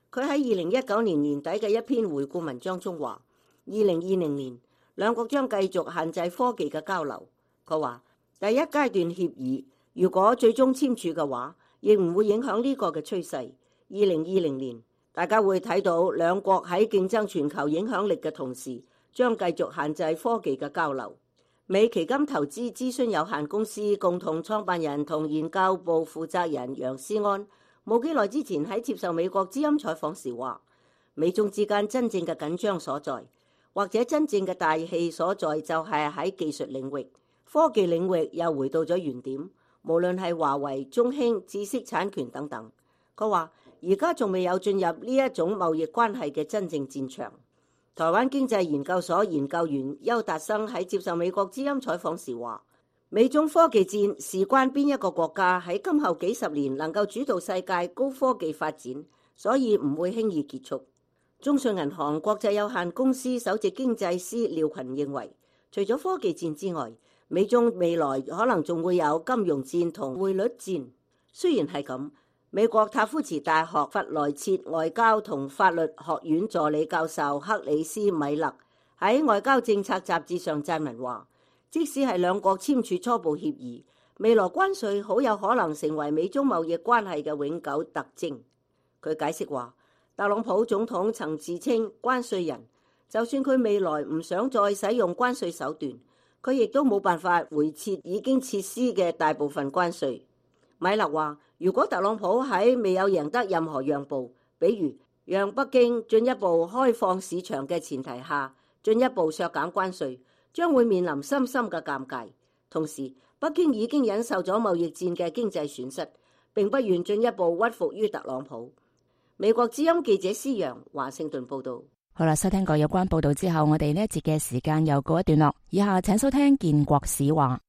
佢喺2019年年底嘅一篇回顧文章中話，2020年兩國將繼續限制科技嘅交流。佢話第一階段協議如果最終簽署嘅話，亦唔會影響呢個嘅趨勢。2020年大家會睇到兩國喺競爭全球影響力嘅同時，將繼續限制科技嘅交流。美期金投資諮詢有限公司共同創辦人同研究部負責人楊思安冇幾耐之前喺接受美國之音採訪時話，美中之間真正嘅緊張所在，或者真正嘅大氣所在，就係喺技術領域。科技領域又回到咗原點，無論係華為、中興、知識產權等等。佢話而家仲未有進入呢一種貿易關係嘅真正戰場。台灣經濟研究所研究員邱達生喺接受美國之音採訪時話，美中科技戰事關邊一個國家喺今後幾十年能夠主導世界高科技發展，所以唔會輕易結束。中信銀行國際有限公司首席經濟師廖群認為，除咗科技戰之外，美中未來可能仲會有金融戰同匯率戰。雖然係咁，美國塔夫茨大學弗萊切外交同法律學院助理教授克里斯米勒喺外交政策雜誌上撰文話，即使係兩國簽署初步協議，未來關稅好有可能成為美中貿易關係嘅永久特徵。佢解釋話，特朗普總統曾自稱關稅人，就算佢未來唔想再使用關稅手段，佢亦都冇辦法回撤已經撤銷嘅大部分關稅。米勒話，如果特朗普喺未有贏得任何讓步，比如讓北京進一步開放市場嘅前提下，進一步削減關稅，將會面臨深深嘅尷尬。同時，北京已經忍受咗貿易戰嘅經濟損失，並不願進一步屈服於特朗普。美國之音記者施陽華盛頓報道。 好啦，收聽過有關報道之後，我哋呢一節嘅時間又告一段落。以下請收聽建國史話。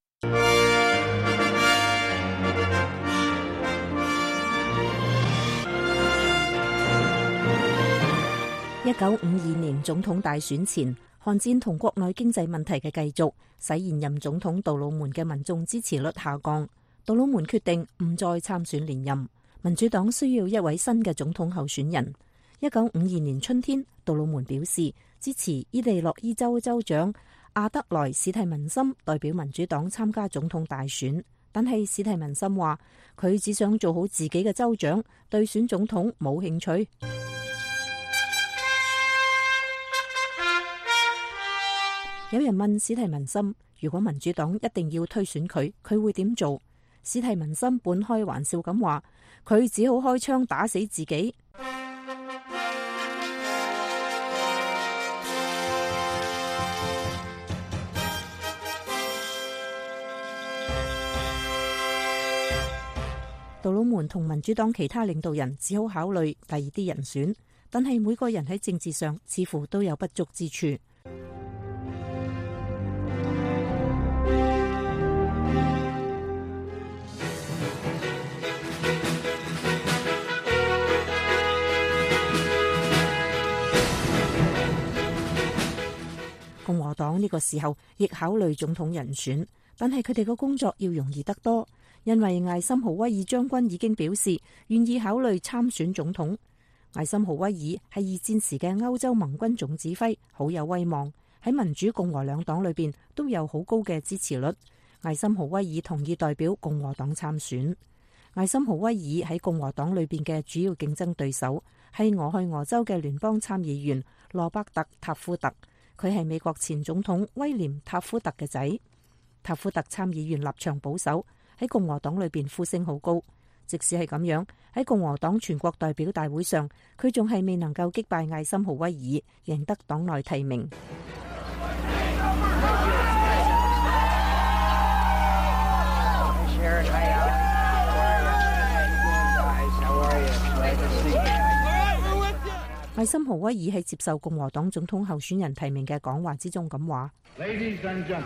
1952年總統大選前，韓戰同國內經濟問題嘅繼續，使現任總統杜魯門嘅民眾支持率下降。杜魯門決定唔再參選連任，民主黨需要一位新嘅總統候選人。1952年春天，杜魯門表示支持伊利諾伊州州長阿德萊史蒂文森代表民主黨參加總統大選，但係史蒂文森話佢只想做好自己嘅州長，對選總統冇興趣。有人問史蒂文森，如果民主黨一定要推選佢，佢會點做？史蒂文森半開玩笑咁話，佢只好開槍打死自己。杜魯門同民主黨其他領導人只好考慮第二啲人選，但係每個人喺政治上似乎都有不足之處。共和黨呢個時候亦考慮總統人選，但係佢哋嘅工作要容易得多，因為艾森豪威爾將軍已經表示願意考慮參選總統。艾森豪威爾係二戰時嘅歐洲盟軍總指揮，好有威望，喺民主共和兩黨裏邊都有好高嘅支持率。艾森豪威爾同意代表共和黨參選。艾森豪威爾喺共和黨裏邊嘅主要競爭對手係俄亥俄州嘅聯邦參議員羅伯特·塔夫特。佢係美國前總統威廉·塔夫特嘅仔。塔夫特參議員立場保守，喺共和黨裏邊呼聲好高。即使係咁樣，喺共和黨全國代表大會上，佢仲係未能夠擊敗艾森豪威爾，贏得黨內提名。艾森豪威爾喺接受共和黨總統候選人提名嘅講話之中咁話：Ladies and gentlemen,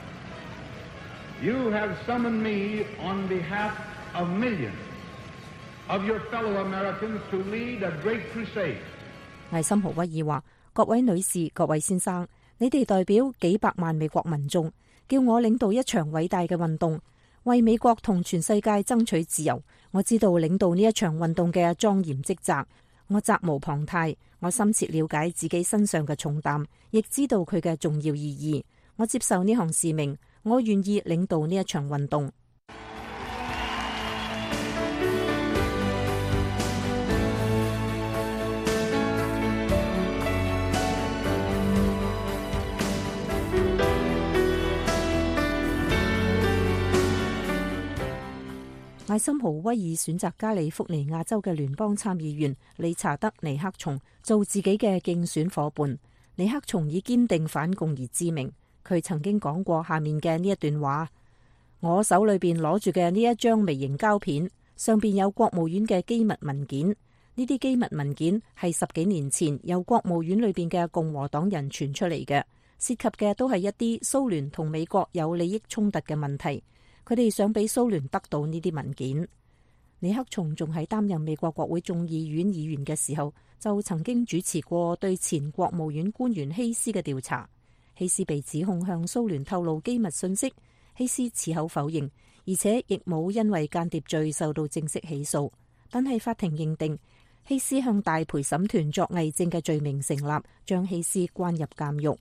you have summoned me on behalf of millions of your fellow Americans to lead a great crusade. 艾森豪威爾話：各位女士、各位先生，你哋代表幾百萬美國民眾，叫我領導一場偉大嘅運動，為美國同全世界爭取自由。我知道領導呢一場運動嘅莊嚴職責。 我責無旁貸，我深切了解自己身上嘅重擔，亦知道佢嘅重要意義。我接受呢項使命，我願意領導呢一場運動。艾森豪威爾選擇加利福尼亞州嘅聯邦參議員理查德·尼克松做自己嘅競選夥伴。尼克松以堅定反共而知名。佢曾經講過下面嘅呢一段話：我手裏邊攞住嘅呢一張微型膠片，上邊有國務院嘅機密文件。呢啲機密文件係10幾年前由國務院裏邊嘅共和黨人傳出嚟嘅，涉及嘅都係一啲蘇聯同美國有利益衝突嘅問題。佢哋想俾蘇聯得到呢啲文件。尼克松仲喺擔任美國國會眾議院議員嘅時候，就曾經主持過對前國務院官員希斯嘅調查。希斯被指控向蘇聯透露機密信息，希斯矢口否認，而且亦冇因為間諜罪受到正式起訴。但係法庭認定希斯向大陪審團作偽證嘅罪名成立，將希斯關入監獄。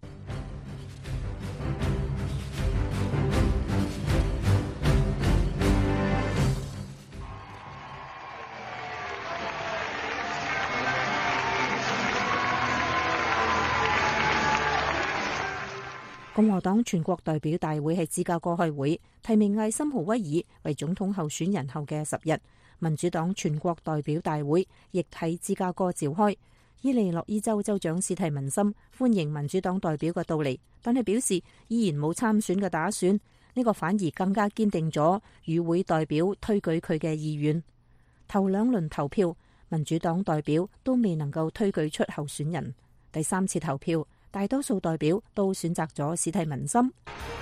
共和黨全國代表大會喺芝加哥開會，提名艾森豪威爾為總統候選人後嘅10日，民主黨全國代表大會亦喺芝加哥召開。伊利諾伊州州長史蒂文森歡迎民主黨代表嘅到嚟，但係表示依然冇參選嘅打算。呢個反而更加堅定咗與會代表推舉佢嘅意願。頭2輪投票，民主黨代表都未能夠推舉出候選人。第3次投票，大多數代表都選擇咗史蒂文森。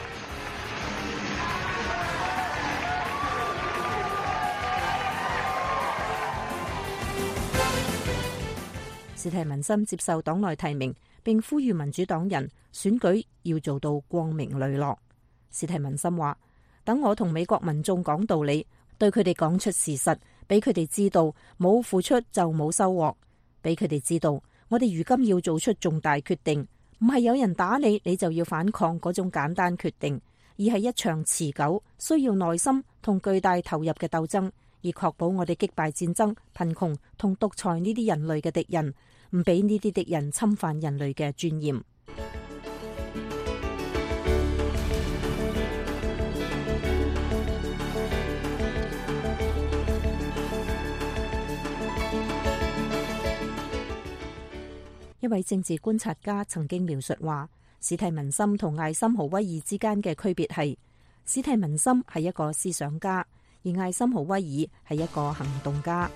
史蒂文森接受黨內提名，並呼籲民主黨人選舉要做到光明磊落。史蒂文森話：等我同美國民眾講道理，對佢哋講出事實，俾佢哋知道冇付出就冇收穫，俾佢哋知道我哋如今要做出重大決定。唔係有人打你，你就要反抗嗰種簡單決定，而係一場持久、需要耐心同巨大投入嘅鬥爭，以確保我哋擊敗戰爭、貧窮同獨裁呢啲人類嘅敵人，唔俾呢啲敵人侵犯人類嘅尊嚴。一位政治觀察家曾經描述話，史蒂文森同艾森豪威爾之間嘅區別係，史蒂文森係一個思想家，而艾森豪威爾係一個行動家。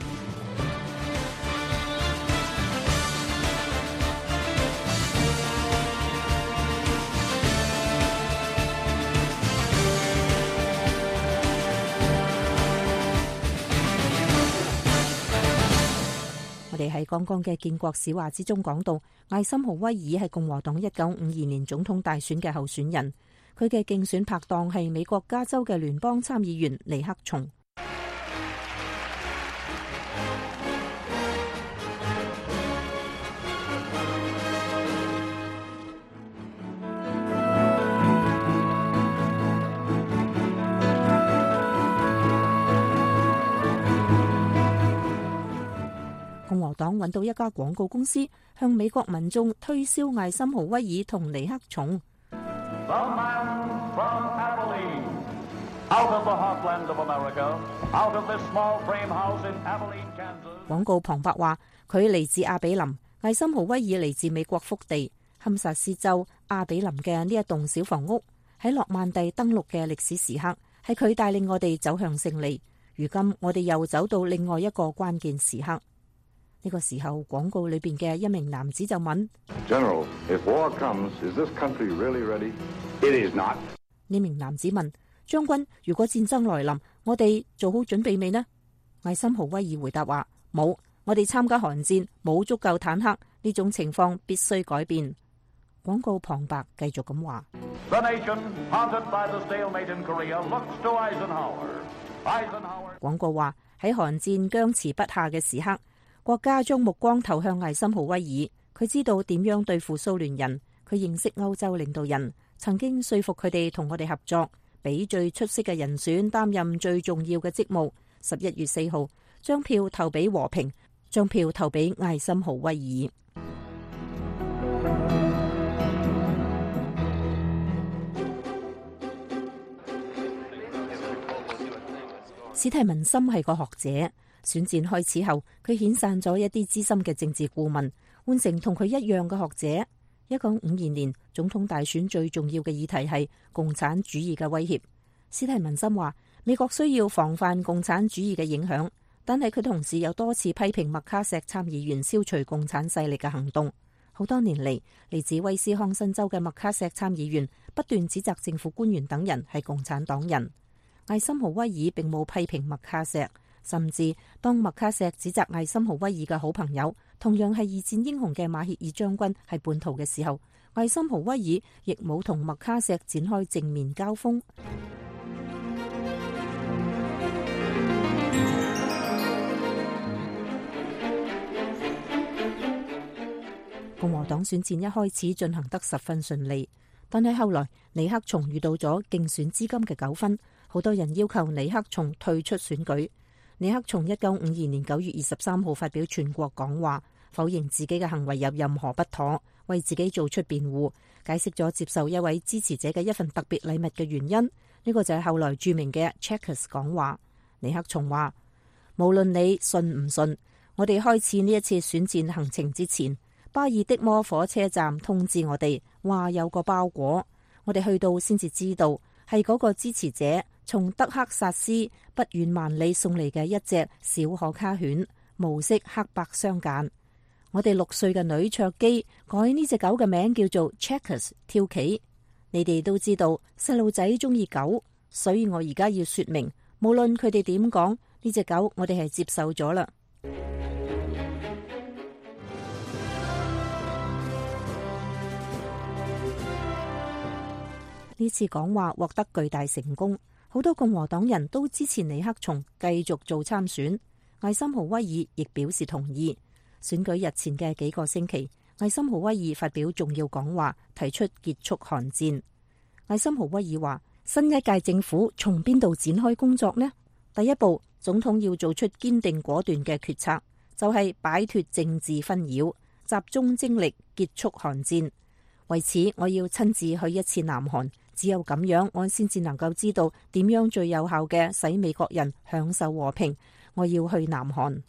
我哋喺剛剛嘅建國史話之中講到，艾森豪威爾係共和黨1952年總統大選嘅候選人，佢嘅競選拍檔係美國加州嘅聯邦參議員尼克松。共和黨揾到一家廣告公司，向美國民眾推銷艾森豪威爾同尼克松。廣告旁白話，佢嚟自阿比林，艾森豪威爾嚟自美國福地堪薩斯州阿比林嘅呢一棟小房屋，喺諾曼第登陸嘅歷史時刻，係佢帶領我哋走向勝利。如今我哋又走到另外一個關鍵時刻。呢個時候，廣告裏邊嘅一名男子就問 General, if war comes, is this country really ready? It is not. 呢名男子問將軍：如果戰爭來臨，我哋做好準備未呢？艾森豪威爾回答話：冇，我哋參加韓戰冇足夠坦克，呢種情況必須改變。廣告旁白繼續咁話。 The nation, haunted by the stalemate in Korea, looks to Eisenhower. 廣告話喺韓戰僵持不下嘅時刻， 國家將目光投向艾森豪威爾。佢知道點樣對付蘇聯人，佢認識歐洲領導人，曾經說服佢哋同我哋合作，俾最出色嘅人選擔任最重要嘅職務。11月4號，將票投俾和平，將票投俾艾森豪威爾。史蒂文森係個學者，選戰開始後，佢遣散咗一啲資深嘅政治顧問，換成同佢一樣嘅學者。1952年總統大選最重要嘅議題係共產主義嘅威脅。史蒂文森話，美國需要防範共產主義嘅影響，但係佢同時又多次批評麥卡錫參議員消除共產勢力嘅行動。好多年嚟，嚟自威斯康辛州嘅麥卡錫參議員不斷指責政府官員等人係共產黨人。艾森豪威爾並冇批評麥卡錫，甚至當麥卡錫指責艾森豪威爾嘅好朋友，同樣係二戰英雄嘅馬歇爾將軍係叛徒嘅時候，艾森豪威爾亦冇同麥卡錫展開正面交鋒。共和黨選戰一開始進行得十分順利，但係後來尼克松遇到咗競選資金嘅糾紛。好多人要求尼克松退出選舉。尼克松1952年9月23號發表全國講話，否認自己嘅行為有任何不妥，為自己做出辯護，解釋咗接受一位支持者嘅一份特別禮物嘅原因。呢個就係後來著名嘅 Checkers 講話。尼克松話：無論你信唔信，我哋開始呢一次選戰行程之前，巴爾的摩火車站通知我哋話有個包裹，我哋去到先至知道係嗰個支持者從德克薩斯不遠萬里送嚟嘅一隻小可卡犬，毛色黑白相間。我哋6歲嘅女卓基改呢隻狗嘅名叫做 Checkers 跳棋。你哋都知道細路仔中意狗，所以我而家要說明，無論佢哋點講，呢隻狗我哋係接受咗啦。呢次講話獲得巨大成功，好多共和黨人都支持尼克松繼續做參選。艾森豪威爾亦表示同意。選舉日前嘅幾個星期，艾森豪威爾發表重要講話，提出結束韓戰。艾森豪威爾話：新一屆政府從邊度展開工作呢？第一步，總統要做出堅定果斷嘅決策，就係擺脫政治紛擾，集中精力結束韓戰。為此，我要親自去一次南韓。只有咁樣，我先至能夠知道點樣最有效嘅使美國人享受和平。我要去南韓。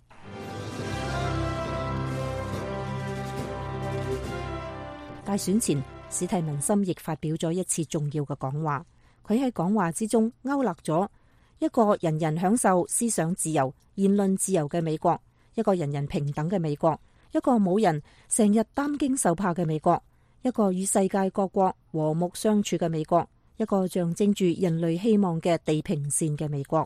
大選前，史蒂文森亦發表咗一次重要嘅講話。佢喺講話之中勾勒咗一個人人享受思想自由、言論自由嘅美國，一個人人平等嘅美國，一個冇人成日擔驚受怕嘅美國，一個與世界各國和睦相處嘅美國，一個象徵住人類希望嘅地平線嘅美國。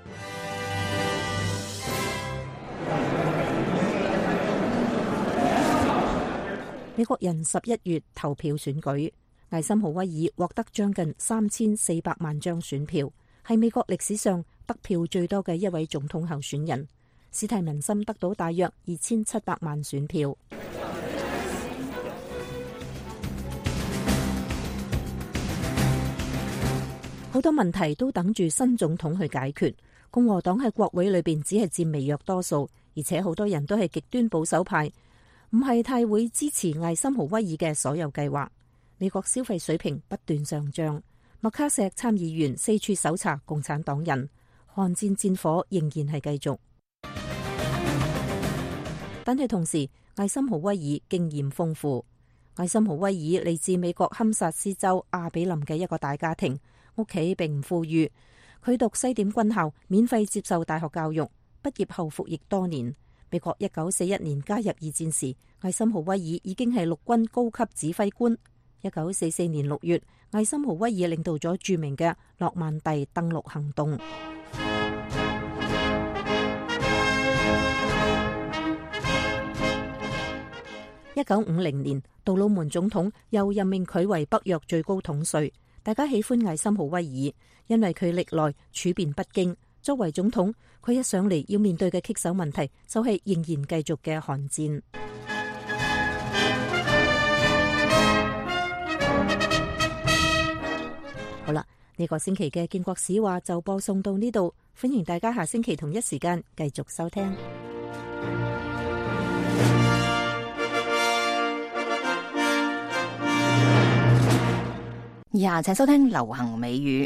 美國人11月投票選舉，艾森豪威爾獲得將近3400萬張選票，係美國歷史上得票最多嘅一位總統候選人。史蒂文森得到大約2700萬選票。好多問題都等住新總統去解決。共和黨喺國會裏邊只係佔微弱多數，而且好多人都係極端保守派，唔係太會支持艾森豪威爾嘅所有計劃。美國消費水平不斷上漲，麥卡錫參議員四處搜查共產黨人，韓戰戰火仍然係繼續。但係同時，艾森豪威爾經驗豐富。艾森豪威爾嚟自美國堪薩斯州阿比林嘅一個大家庭，屋企並唔富裕。佢讀西點軍校，免費接受大學教育，畢業後服役多年。美國1941年加入二戰時，艾森豪威爾已經係陸軍高級指揮官。1944年6月，艾森豪威爾領導咗著名嘅諾曼第登陸行動。1950年，杜魯門總統又任命佢為北約最高統帥。大家喜歡艾森豪威爾，因為佢歷來處變不驚， 作為總統，佢一上嚟要面對嘅棘手問題就係仍然繼續嘅韓戰。好啦，呢個星期嘅建國史話就播送到呢度，歡迎大家下星期同一時間繼續收聽。 以下請收聽流行美語。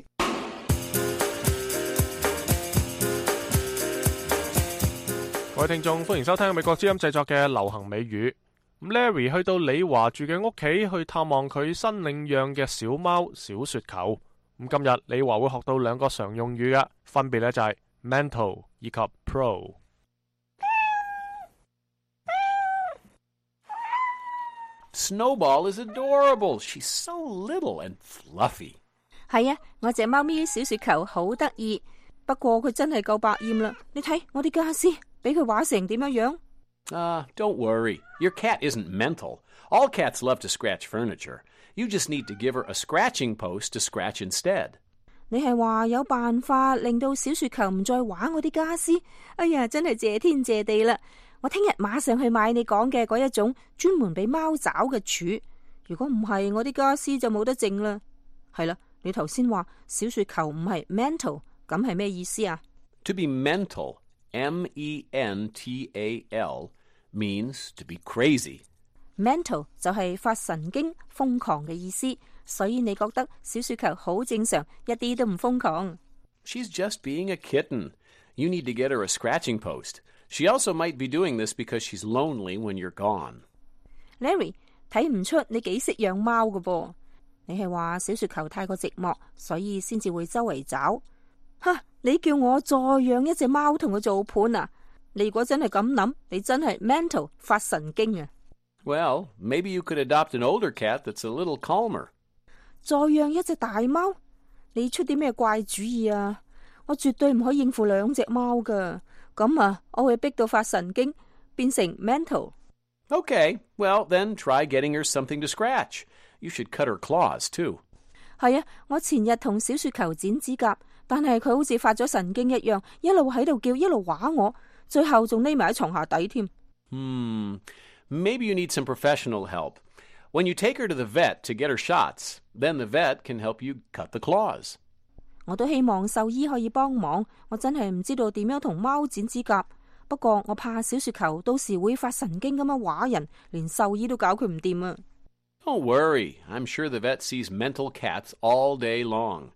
各位聽眾，歡迎收聽美國之音製作嘅流行美語。Larry 去到李華住嘅屋企去探望佢新領養嘅小貓小雪球。今日李華會學到兩個常用語嘅，分別咧就係 mental 以及 pro。 Snowball is adorable. She's so little and fluffy. 係啊，我隻貓咪小雪球好得意，不過佢真係夠百厭啦。你睇我啲家私俾佢畫成點樣 ？Don't worry. Your cat isn't mental. All cats love to scratch furniture. You just need to give her a scratching post to scratch instead. 你係話有辦法令到小雪球唔再畫我啲家私？哎呀，真係謝天謝地啦！我聽日馬上去買你講嘅嗰一種專門俾貓爪嘅柱。如果唔係，我啲家私就冇得剩啦。係啦，你頭先話小雪球唔係 mental， 咁係咩意思啊？ To be mental, mental, means to be crazy. Mental 就係發神經、瘋狂嘅意思，所以你覺得小雪球好正常，一啲都唔瘋狂。 She's just being a kitten. You need to get her a scratching post. She also might be doing this because she's lonely when you're gone. Larry， 睇唔出你幾識養貓㗎噃？你係話小雪球太過寂寞，所以先至會周圍找？你叫我再養一隻貓同佢做伴啊？你如果真係咁諗，你真係 mental 發神經啊！ Well, maybe you could adopt an older cat that's a little calmer. 再養一隻大貓？你出啲咩怪主意啊？我絕對唔可以應付兩隻貓噶。咁啊，我會逼到發神經，變成 mental。 Okay, well then try getting her something to scratch. You should cut her claws too. 係啊，我前日同小雪球剪指甲，但係佢好似發咗神經一樣，一路喺度叫，一路話我，最後仲匿埋喺床下底添。 Maybe you need some professional help. When you take her to the vet to get her shots, then the vet can help you cut the claws. 我都希望獸醫可以幫忙，我真係唔知道點樣同貓剪指甲。不過我怕小雪球到時會發神經咁樣話人，連獸醫都搞佢唔掂啊。 Don't worry, I'm sure the vet sees mental cats all day long.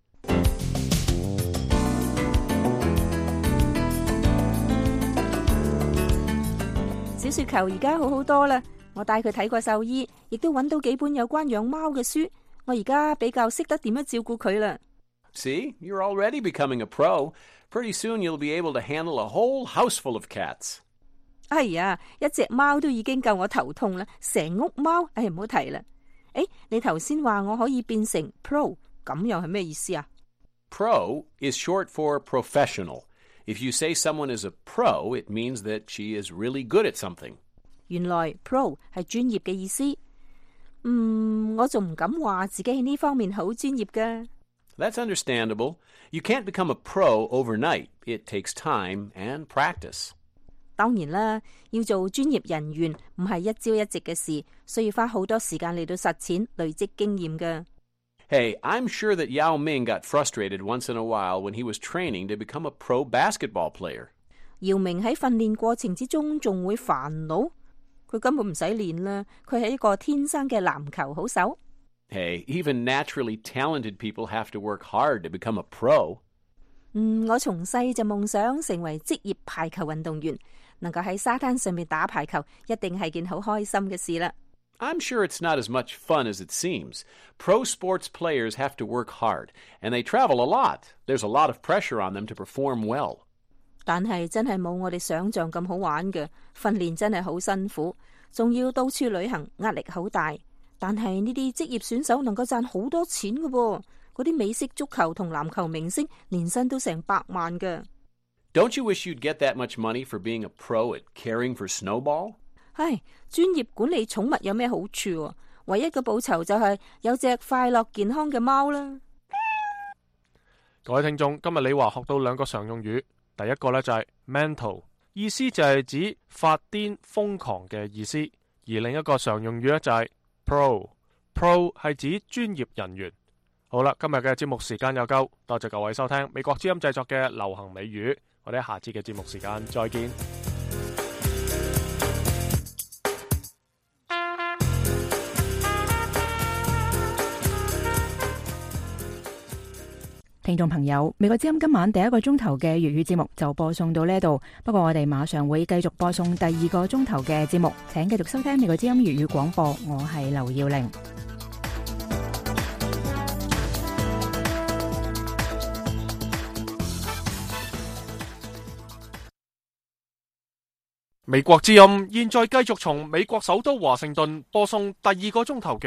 小雪球而家好好多啦，我帶佢睇過獸醫，亦都揾到幾本有關養貓嘅書，我而家比較識得點樣照顧佢啦。 See, you're already becoming a pro. Pretty soon you'll be able to handle a whole house full of cats. 哎呀，一隻貓都已經夠我頭痛啦，成屋貓，唔好提啦。你頭先話我可以變成 pro， 咁又係咩意思啊？ Pro is short for professional. If you say someone is a pro, it means that she is really good at something. 原來 pro 係專業嘅意思。我仲唔敢話自己喺呢方面好專業㗎。 That's understandable. You can't become a pro overnight. It takes time and practice. 當然啦，要做專業人員唔係一朝一夕嘅事，需要花好多時間嚟到實踐，累積經驗㗎。 Hey, I'm sure that Yao Ming got frustrated once in a while when he was training to become a pro basketball player. 姚明喺訓練過程之中仲會煩惱，佢根本唔使練啦，佢係一個天生嘅籃球好手。 Hey, even naturally talented people have to work hard to become a pro. 我從細就夢想成為職業排球運動員，能夠喺沙灘上面打排球，一定係件好開心嘅事啦。 I'm sure it's not as much fun as it seems. Pro sports players have to work hard, and they travel a lot. There's a lot of pressure on them to perform well. 但係真係冇我哋想象咁好玩嘅，訓練真係好辛苦，仲要到處旅行，壓力好大。但係呢啲職業選手能夠賺好多錢㗎噃，嗰啲美式足球同籃球明星年薪都成100萬㗎。 Don't you wish you'd get that much money for being a pro at caring for Snowball? 唉，專業管理寵物有咩好處？唯一嘅報酬就係有隻快樂健康嘅貓啦。 各位聽眾，今日李華學到兩個常用語，第一個呢就係 mental， 意思就係指發癲、瘋狂嘅意思，而另一個常用語呢就係 pro 係指專業人員。好啦，今日嘅節目時間又夠，多謝各位收聽美國之音製作嘅流行美語，我哋下次嘅節目時間再見。 聽眾朋友，美國之音今晚第一個鐘頭嘅粵語節目就播送到呢度，不過我哋馬上會繼續播送第二個鐘頭嘅節目，請繼續收聽美國之音粵語廣播，我係劉耀玲。 美國之音現在繼續從美國首都華盛頓播送第二個鐘頭嘅